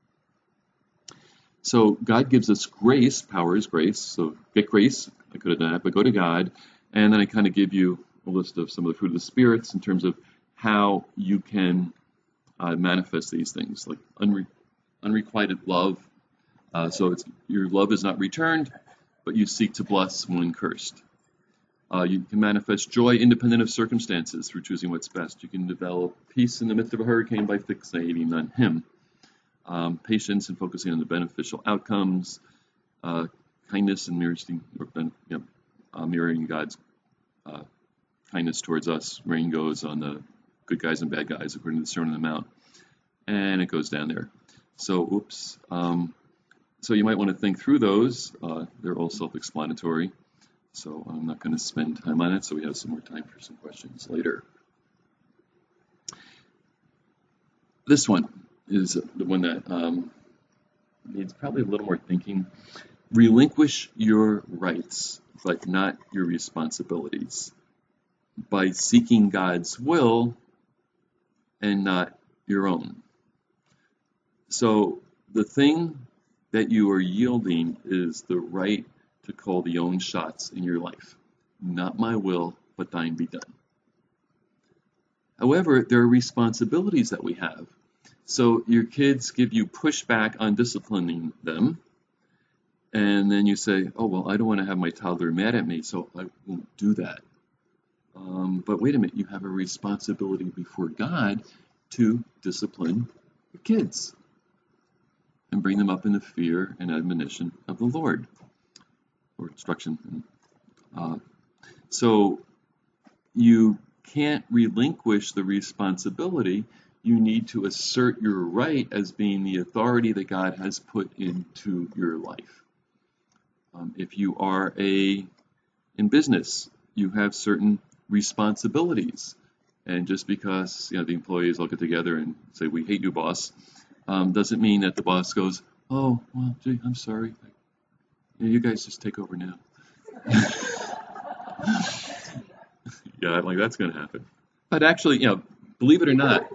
S1: So God gives us grace. Power is grace. So get grace. I could have done that, but go to God. And then I kind of give you a list of some of the fruit of the spirits in terms of how you can uh, manifest these things, like unre- unrequited love. Uh, so it's, your love is not returned, but you seek to bless when cursed. Uh, you can manifest joy independent of circumstances through choosing what's best. You can develop peace in the midst of a hurricane by fixating on Him. Um, patience and focusing on the beneficial outcomes. Uh, kindness and mirroring, you know, uh, mirroring God's uh, kindness towards us. Rain goes on the good guys and bad guys according to the Sermon on the Mount. And it goes down there. So, oops. Um, so you might want to think through those. Uh, they're all self-explanatory. So I'm not going to spend time on it, so we have some more time for some questions later. This one is the one that um, needs probably a little more thinking. Relinquish your rights, but not your responsibilities, by seeking God's will and not your own. So the thing that you are yielding is the right to call the own shots in your life. Not my will, but thine be done. However, there are responsibilities that we have. So your kids give you pushback on disciplining them, and then you say, oh, well, I don't want to have my toddler mad at me, so I won't do that. Um, but wait a minute, you have a responsibility before God to discipline your kids and bring them up in the fear and admonition of the Lord, or instruction. Uh, so you can't relinquish the responsibility. You need to assert your right as being the authority that God has put into your life. Um, if you are a in business, you have certain responsibilities, and just because you know the employees all get together and say we hate you, boss, um, doesn't mean that the boss goes, oh well, gee, I'm sorry, yeah, you guys just take over now. Yeah, like that's going to happen. But actually, you know, believe it or not,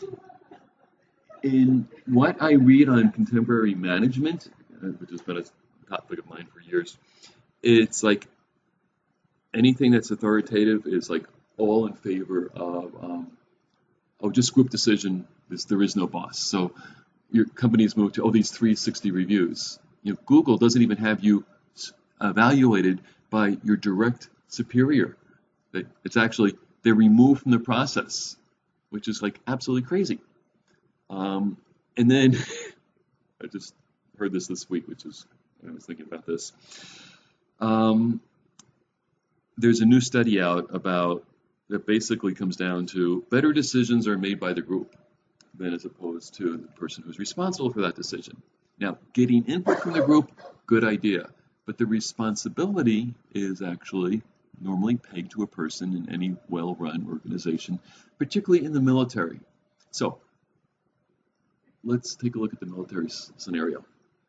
S1: in what I read on contemporary management, uh, which has been a topic of mine for years, it's like anything that's authoritative is like all in favor of, um, oh, just group decision. This, there is no boss. So your companies move to, oh, these three sixty reviews. You know, Google doesn't even have you evaluated by your direct superior. It's actually, they're removed from the process, which is like absolutely crazy. Um, and then I just heard this this week, which is, I was thinking about this. Um, there's a new study out about that basically comes down to better decisions are made by the group than as opposed to the person who's responsible for that decision. Now, getting input from the group, good idea, but the responsibility is actually normally pegged to a person in any well-run organization, particularly in the military. So let's take a look at the military scenario.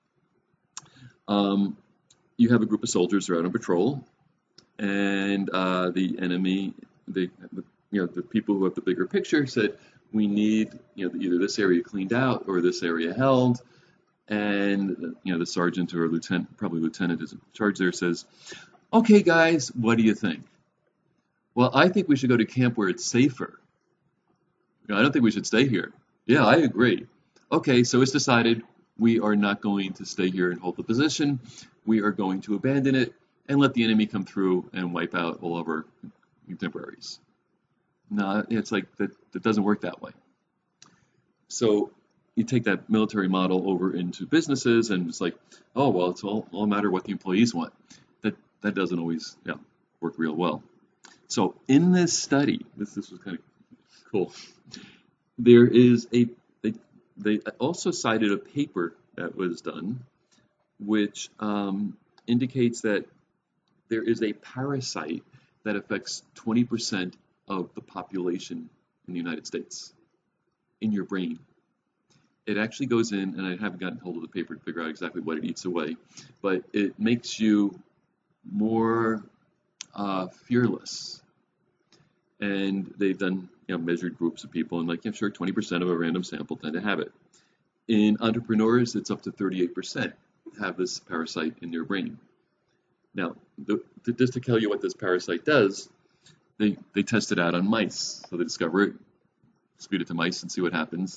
S1: Um, you have a group of soldiers that are out on patrol, and uh, the enemy, they, you know, the people who have the bigger picture said, we need, you know, either this area cleaned out or this area held. And, you know, the sergeant or lieutenant, probably lieutenant is in charge there, says, okay, guys, what do you think? Well, I think we should go to camp where it's safer. You know, I don't think we should stay here. Yeah, I agree. Okay, so it's decided we are not going to stay here and hold the position. We are going to abandon it and let the enemy come through and wipe out all of our contemporaries. No, it's like that, that doesn't work that way. So you take that military model over into businesses and it's like, oh, well, it's all, all a matter of what the employees want. That that doesn't always yeah, work real well. So in this study, this this was kind of cool. There is a they they also cited a paper that was done, which um, indicates that there is a parasite that affects twenty percent of the population in the United States in your brain. It actually goes in, and I haven't gotten hold of the paper to figure out exactly what it eats away, but it makes you more uh, fearless. And they've done, you know, measured groups of people, and like, yeah, sure, twenty percent of a random sample tend to have it. In entrepreneurs, it's up to thirty-eight percent have this parasite in their brain. Now, the, to, just to tell you what this parasite does, they, they test it out on mice. So they discover it, feed it to mice and see what happens.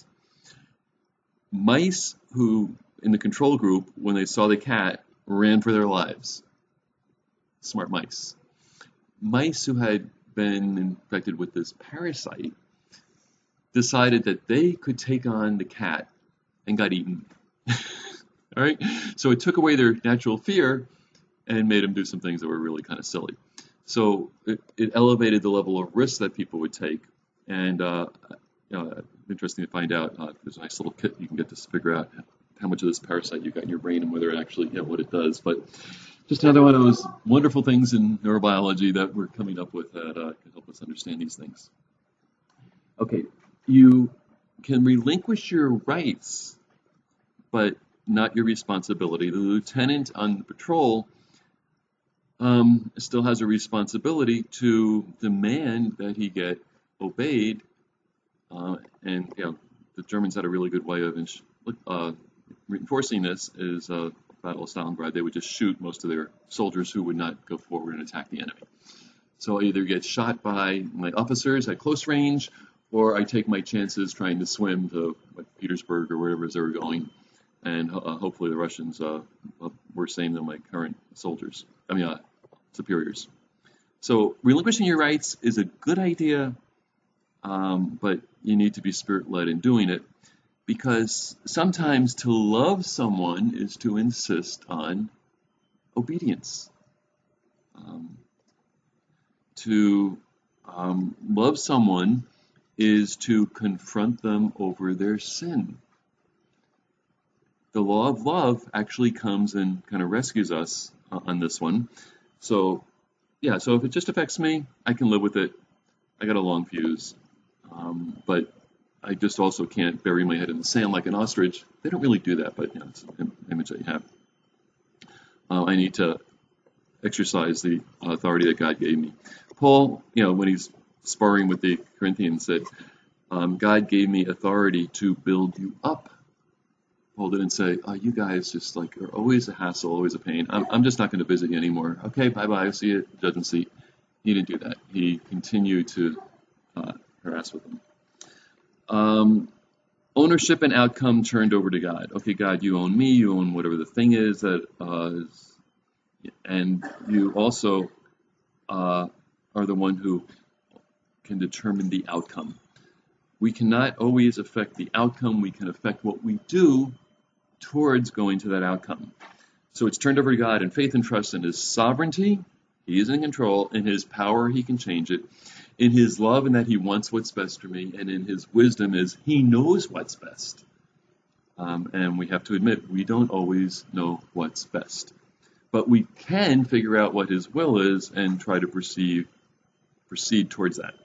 S1: Mice who, in the control group, when they saw the cat, ran for their lives. Smart mice. Mice who had been infected with this parasite decided that they could take on the cat and got eaten. All right? So it took away their natural fear and made them do some things that were really kind of silly. So it, it elevated the level of risk that people would take. And uh, uh, interesting to find out, uh, there's a nice little kit you can get to figure out how much of this parasite you got in your brain and whether it actually, you know, what it does. But just another one of those wonderful things in neurobiology that we're coming up with that uh, can help us understand these things. Okay, you can relinquish your rights, but not your responsibility. The lieutenant on the patrol um, still has a responsibility to demand that he get obeyed. Uh, and you know, the Germans had a really good way of uh, reinforcing this. Is uh, Battle of Stalingrad. They would just shoot most of their soldiers who would not go forward and attack the enemy. So I either get shot by my officers at close range, or I take my chances trying to swim to like, Petersburg or wherever they were going. And uh, hopefully the Russians uh, were same than my current soldiers, I mean, uh, superiors. So relinquishing your rights is a good idea, um, but you need to be spirit-led in doing it, because sometimes to love someone is to insist on obedience. Um, to um, love someone is to confront them over their sin. The law of love actually comes and kind of rescues us uh, on this one. So, yeah, so if it just affects me, I can live with it. I got a long fuse. Um, but I just also can't bury my head in the sand like an ostrich. They don't really do that, but you know, it's an image that you have. Uh, I need to exercise the authority that God gave me. Paul, you know, when he's sparring with the Corinthians, said, um, God gave me authority to build you up. Paul didn't say, oh, you guys just like are always a hassle, always a pain. I'm, I'm just not going to visit you anymore. Okay, bye-bye, I'll see you at judgment seat. He didn't do that. He continued to uh, harass with them. Um, ownership and outcome turned over to God. Okay, God, you own me, you own whatever the thing is that uh, is, and you also uh, are the one who can determine the outcome. We cannot always affect the outcome. We can affect what we do towards going to that outcome. So it's turned over to God in faith and trust in His sovereignty. He is in control. In His power, He can change it. In His love, and that He wants what's best for me. And in His wisdom is He knows what's best. Um, and we have to admit, we don't always know what's best. But we can figure out what His will is and try to proceed, proceed towards that.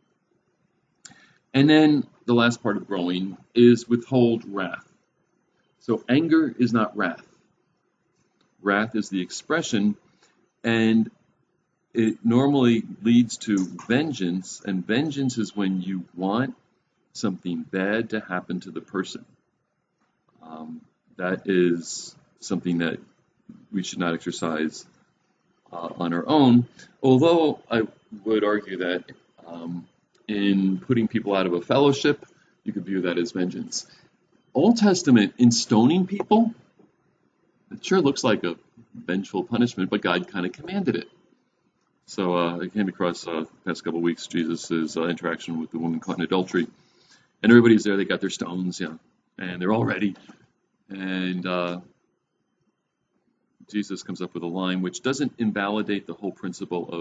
S1: And then the last part of growing is withhold wrath. So anger is not wrath. Wrath is the expression, and it normally leads to vengeance, and vengeance is when you want something bad to happen to the person. Um, that is something that we should not exercise uh, on our own, although I would argue that um, in putting people out of a fellowship, you could view that as vengeance. Old Testament, in stoning people, it sure looks like a vengeful punishment, but God kind of commanded it. So uh, I came across uh, the past couple of weeks Jesus' uh, interaction with the woman caught in adultery, and everybody's there. They got their stones, yeah, and they're all ready. And uh, Jesus comes up with a line which doesn't invalidate the whole principle of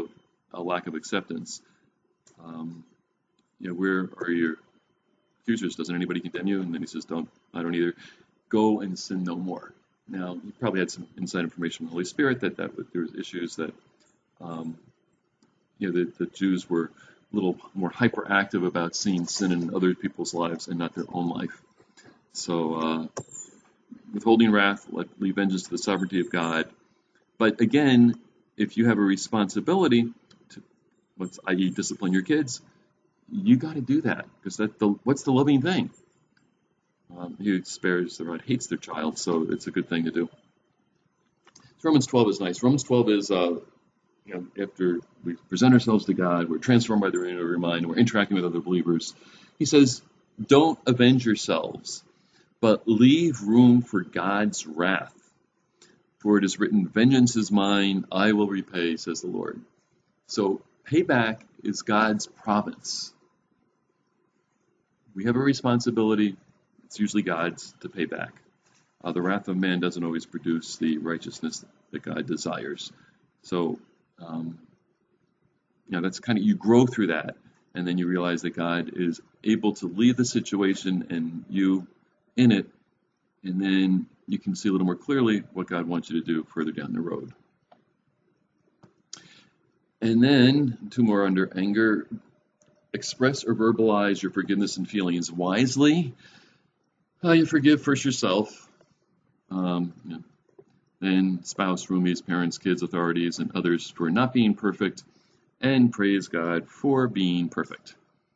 S1: a lack of acceptance. Um, you know, where are your accusers? Doesn't anybody condemn you? And then he says, don't, I don't either. Go and sin no more. Now, he probably had some inside information from the Holy Spirit that, that there was issues that, um, you know, the, the Jews were a little more hyperactive about seeing sin in other people's lives and not their own life. So, uh, withholding wrath, let, leave vengeance to the sovereignty of God. But again, if you have a responsibility to, let's, that is, discipline your kids, you got to do that, because that the what's the loving thing? Um, he who spares the rod hates their child, so it's a good thing to do. Romans twelve is nice. Romans twelve is, uh, you know, after we present ourselves to God, we're transformed by the renewing of our mind, we're interacting with other believers. He says, don't avenge yourselves, but leave room for God's wrath. For it is written, vengeance is mine, I will repay, says the Lord. So payback is God's province. We have a responsibility, it's usually God's, to pay back. Uh, the wrath of man doesn't always produce the righteousness that God desires. So, um, you know, that's kind of, you grow through that, and then you realize that God is able to leave the situation and you in it, and then you can see a little more clearly what God wants you to do further down the road. And then, two more under anger. Express or verbalize your forgiveness and feelings wisely. Uh, you forgive first yourself, um, you know, then spouse, roomies, parents, kids, authorities, and others for not being perfect, and praise God for being perfect.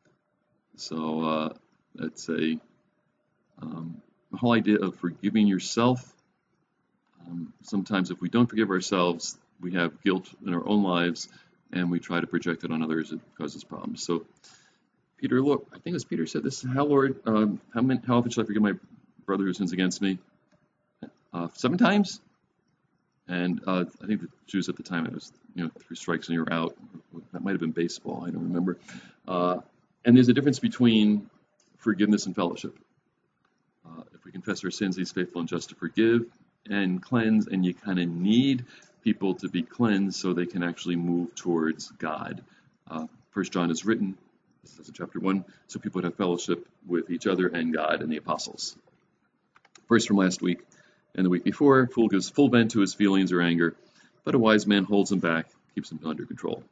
S1: So uh, that's a um, the whole idea of forgiving yourself. Um, sometimes if we don't forgive ourselves, we have guilt in our own lives, and we try to project it on others. It causes problems. So Peter, look, I think it was Peter said this, how, Lord, um, how, many, how often should I forgive my brother who sins against me? Uh, seven times? And uh, I think the Jews at the time, it was, you know, three strikes and you're out. That might have been baseball, I don't remember. Uh, and there's a difference between forgiveness and fellowship. Uh, if we confess our sins, he's faithful and just to forgive and cleanse, and you kind of need people to be cleansed so they can actually move towards God. Uh, First John is written, this is in chapter one, so people would have fellowship with each other and God and the apostles. Verse from last week and the week before, fool gives full vent to his feelings or anger, but a wise man holds him back, keeps him under control.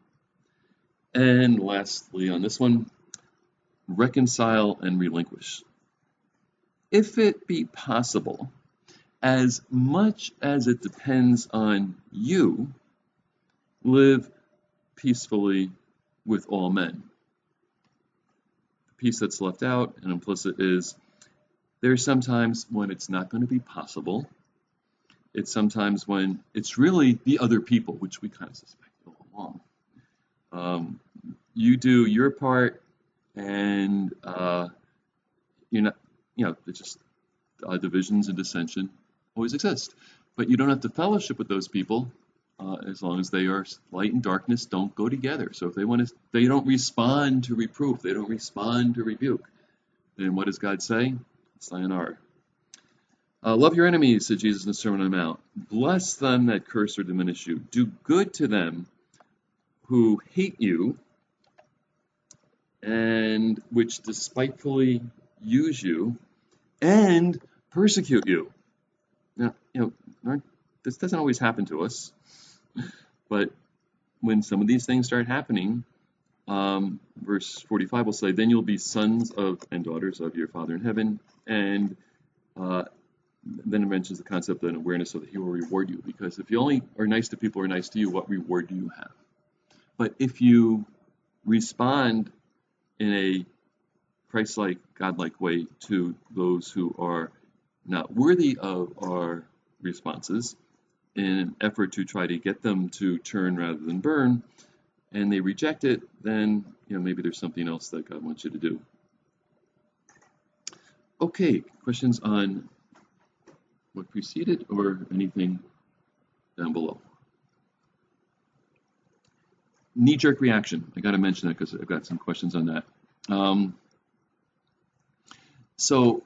S1: And lastly on this one, reconcile and relinquish. If it be possible, as much as it depends on you, live peacefully with all men. The piece that's left out and implicit is there's sometimes when it's not going to be possible. It's sometimes when it's really the other people, which we kind of suspect all along. Um, you do your part, and uh, you're not, you know, it's just uh, divisions and dissension always exist. But you don't have to fellowship with those people uh, as long as they are light and darkness don't go together. So if they want to, they don't respond to reproof, they don't respond to rebuke, then what does God say? Sayonara. Uh, love your enemies, said Jesus in the Sermon on the Mount. Bless them that curse or diminish you. Do good to them who hate you and which despitefully use you and persecute you. Now, you know, this doesn't always happen to us, but when some of these things start happening, um, verse forty-five will say, then you'll be sons of and daughters of your Father in heaven, and uh, then it mentions the concept and awareness so that he will reward you, because if you only are nice to people who are nice to you, what reward do you have? But if you respond in a Christ-like, God-like way to those who are not worthy of our responses in an effort to try to get them to turn rather than burn, and they reject it, then you know maybe there's something else that God wants you to do. Okay, questions on what preceded or anything down below? Knee-jerk reaction. I got to mention that because I've got some questions on that. Um, so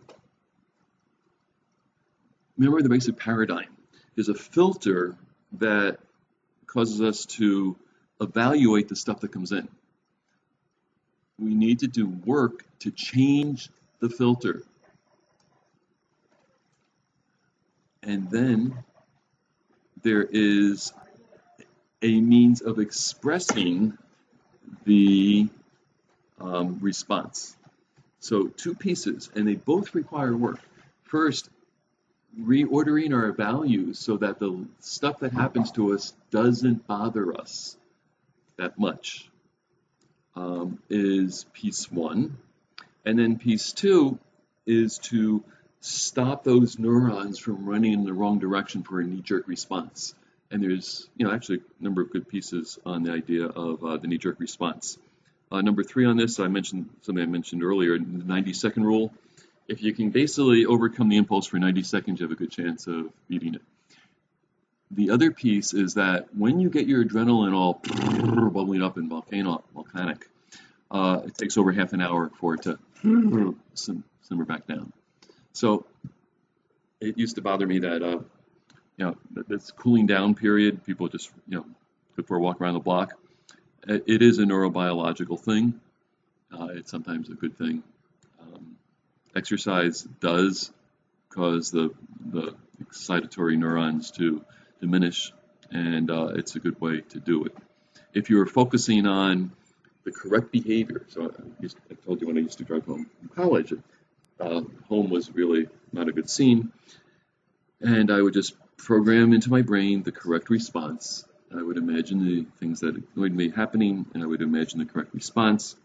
S1: remember the basic paradigm. There's a filter that causes us to evaluate the stuff that comes in. We need to do work to change the filter. And then there is a means of expressing the um, response. So two pieces, and they both require work. First, reordering our values so that the stuff that happens to us doesn't bother us that much um, is piece one. And then piece two is to stop those neurons from running in the wrong direction for a knee-jerk response. And there's, you know, actually a number of good pieces on the idea of uh, the knee-jerk response. Uh, number three on this, I mentioned something I mentioned earlier, the ninety second rule. If you can basically overcome the impulse for ninety seconds, you have a good chance of beating it. The other piece is that when you get your adrenaline all bubbling up and volcano, volcanic, uh, it takes over half an hour for it to sim simmer back down. So it used to bother me that, uh, you know, this cooling down period, people just, you know, go for a walk around the block. It is a neurobiological thing. Uh, it's sometimes a good thing. Um, exercise does cause the, the excitatory neurons to diminish, and uh, it's a good way to do it. If you're focusing on the correct behavior, so I, used, I told you when I used to drive home from college, uh, home was really not a good scene, and I would just program into my brain the correct response. I would imagine the things that annoyed me happening, and I would imagine the correct response.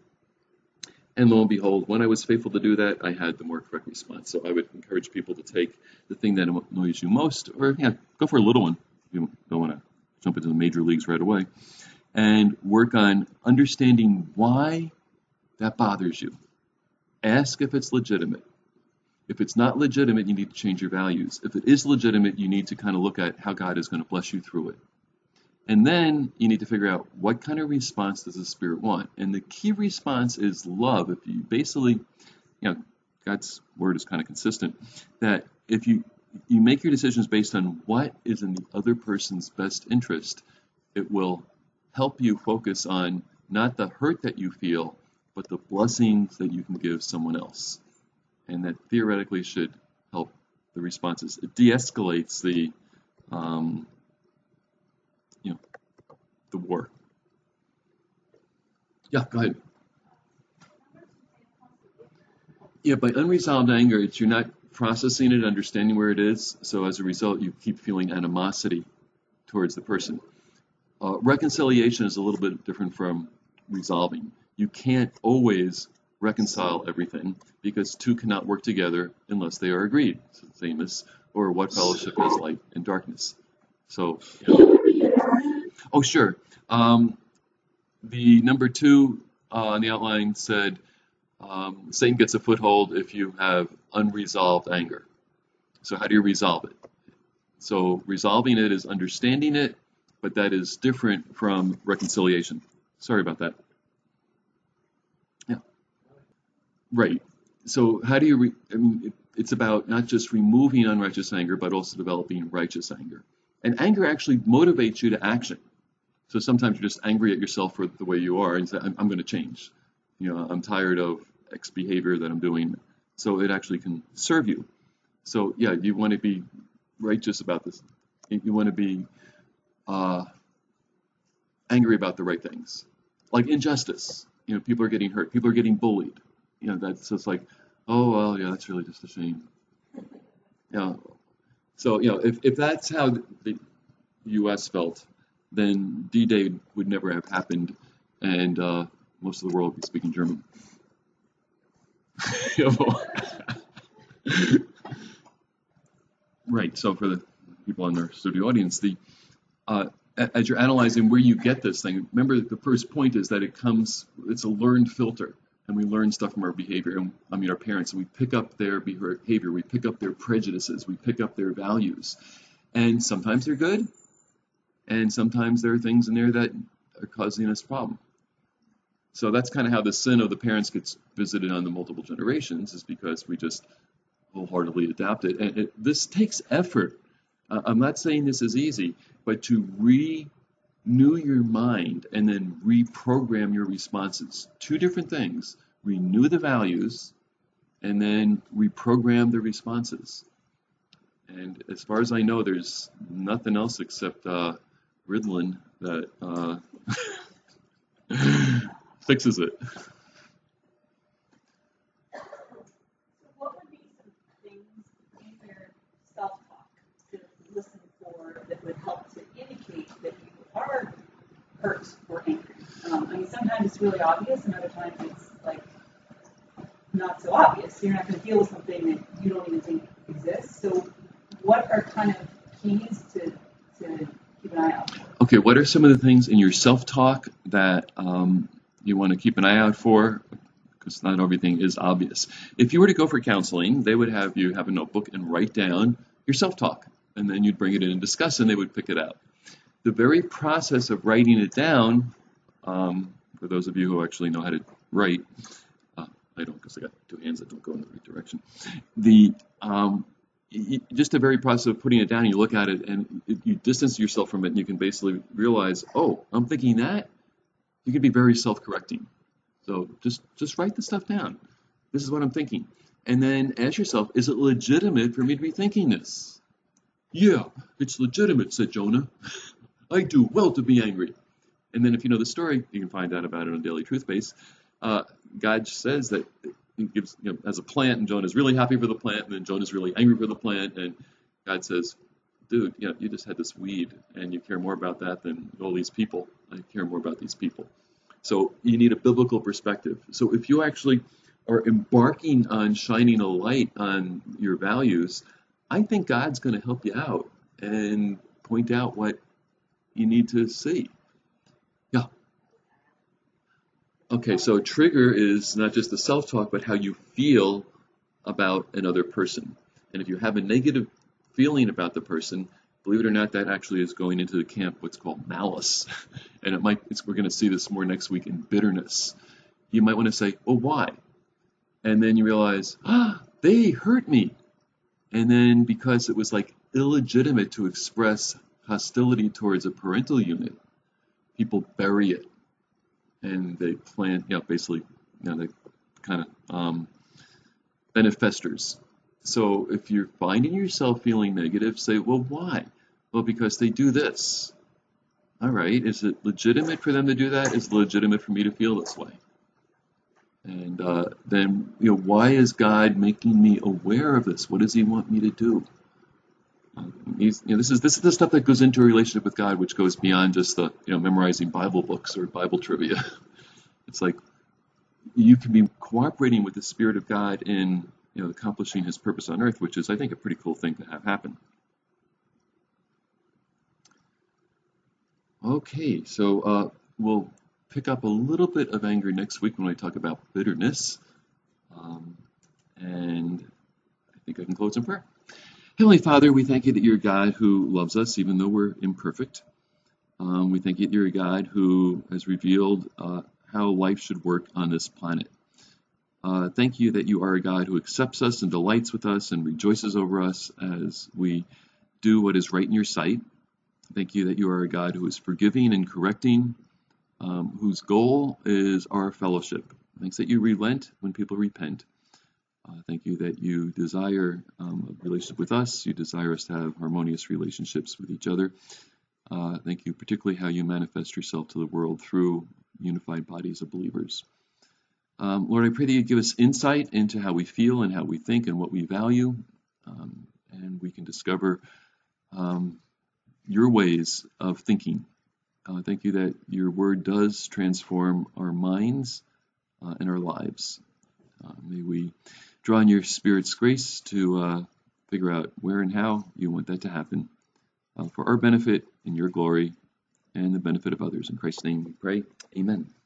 S1: And lo and behold, when I was faithful to do that, I had the more correct response. So I would encourage people to take the thing that annoys you most, or yeah, go for a little one. You don't want to jump into the major leagues right away, and work on understanding why that bothers you. Ask if it's legitimate. If it's not legitimate, you need to change your values. If it is legitimate, you need to kind of look at how God is going to bless you through it. And then you need to figure out what kind of response does the Spirit want. And the key response is love. If you basically, you know, God's word is kind of consistent, that if you, you make your decisions based on what is in the other person's best interest, it will help you focus on not the hurt that you feel, but the blessings that you can give someone else. And that theoretically should help the responses. It de-escalates the, um, you know, the war. Yeah, go ahead. Yeah, by unresolved anger, it's you're not processing it, understanding where it is. So as a result, you keep feeling animosity towards the person. Uh, reconciliation is a little bit different from resolving. You can't always reconcile everything because two cannot work together unless they are agreed. It's the same as, or what fellowship is light and darkness. So, you know. Oh, sure. Um, the number two uh, on the outline said, um, Satan gets a foothold if you have unresolved anger. So how do you resolve it? So resolving it is understanding it, but that is different from reconciliation. Sorry about that. Yeah. Right. So how do you, re I mean, it, it's about not just removing unrighteous anger, but also developing righteous anger. And anger actually motivates you to action. So sometimes you're just angry at yourself for the way you are and say, I'm, I'm going to change. You know, I'm tired of X behavior that I'm doing. So it actually can serve you. So yeah, you want to be righteous about this. You want to be uh, angry about the right things. Like injustice. You know, people are getting hurt. People are getting bullied. You know, that's just like, oh, well, yeah, that's really just a shame. You know, so, you know, if, if that's how the U S felt, then D-Day would never have happened, and uh, most of the world would be speaking German. Right, so for the people in our studio audience, the uh, as you're analyzing where you get this thing, remember the first point is that it comes, it's a learned filter, and we learn stuff from our behavior, and I mean our parents, and we pick up their behavior, we pick up their prejudices, we pick up their values, and sometimes they're good, and sometimes there are things in there that are causing us problem. So that's kind of how the sin of the parents gets visited on the multiple generations, is because we just wholeheartedly adapt it. And it, this takes effort. Uh, I'm not saying this is easy, but to renew your mind and then reprogram your responses. Two different things. Renew the values and then reprogram the responses. And as far as I know, there's nothing else except uh, Ritalin that uh, fixes it.
S2: What would be some things in their self-talk to listen for that would help to indicate that you are hurt or angry? Um, I mean, sometimes it's really obvious, and other times it's like not so obvious. You're not going to deal with something that you don't even think exists. So, what are kind of keys to to keep an eye out for?
S1: Okay, what are some of the things in your self-talk that um, you want to keep an eye out for? Because not everything is obvious. If you were to go for counseling, they would have you have a notebook and write down your self-talk, and then you'd bring it in and discuss, and they would pick it out. The very process of writing it down, um, for those of you who actually know how to write, uh, I don't because I got two hands that don't go in the right direction. The um, y- just the very process of putting it down, you look at it and it, you distance yourself from it, and you can basically realize, oh, I'm thinking that. You can be very self-correcting. So just just write the stuff down. This is what I'm thinking. And then ask yourself, is it legitimate for me to be thinking this? Yeah, it's legitimate, said Jonah. I do well to be angry. And then if you know the story, you can find out about it on Daily Truth Base. Uh, God says that he gives, you know, as a plant, and Jonah's really happy for the plant, and then Jonah's really angry for the plant, and God says, dude, you know, you just had this weed, and you care more about that than all these people. I care more about these people. So you need a biblical perspective. So if you actually are embarking on shining a light on your values, I think God's going to help you out and point out what you need to see. Yeah. Okay, so trigger is not just the self-talk, but how you feel about another person. And if you have a negative feeling about the person, believe it or not, that actually is going into the camp what's called malice. And it might, it's, we're going to see this more next week in bitterness. You might want to say, well, why? And then you realize, ah, they hurt me. And then because it was like illegitimate to express hostility towards a parental unit, people bury it. And they plant, you know, basically, you know, they kind of um, benefestors. So if you're finding yourself feeling negative, say, well, why? Well, because they do this. All right, is it legitimate for them to do that? Is it legitimate for me to feel this way? And uh, then, you know, why is God making me aware of this? What does He want me to do? Um, he's, you know, this is this is the stuff that goes into a relationship with God, which goes beyond just the, you know, memorizing Bible books or Bible trivia. It's like you can be cooperating with the Spirit of God in, you know, accomplishing His purpose on earth, which is, I think, a pretty cool thing to have happen. Okay, so uh, we'll pick up a little bit of anger next week when I talk about bitterness. Um, and I think I can close in prayer. Heavenly Father, we thank you that you're a God who loves us, even though we're imperfect. Um, we thank you that you're a God who has revealed uh, how life should work on this planet. Uh, thank you that you are a God who accepts us and delights with us and rejoices over us as we do what is right in your sight. Thank you that you are a God who is forgiving and correcting, um, whose goal is our fellowship. Thanks that you relent when people repent. Uh, thank you that you desire um, a relationship with us. You desire us to have harmonious relationships with each other. Uh, thank you particularly how you manifest yourself to the world through unified bodies of believers. Um, Lord, I pray that you give us insight into how we feel and how we think and what we value, um, and we can discover um, your ways of thinking. Uh, thank you that your word does transform our minds uh, and our lives. Uh, may we draw on your Spirit's grace to uh, figure out where and how you want that to happen uh, for our benefit and your glory and the benefit of others. In Christ's name we pray. Amen.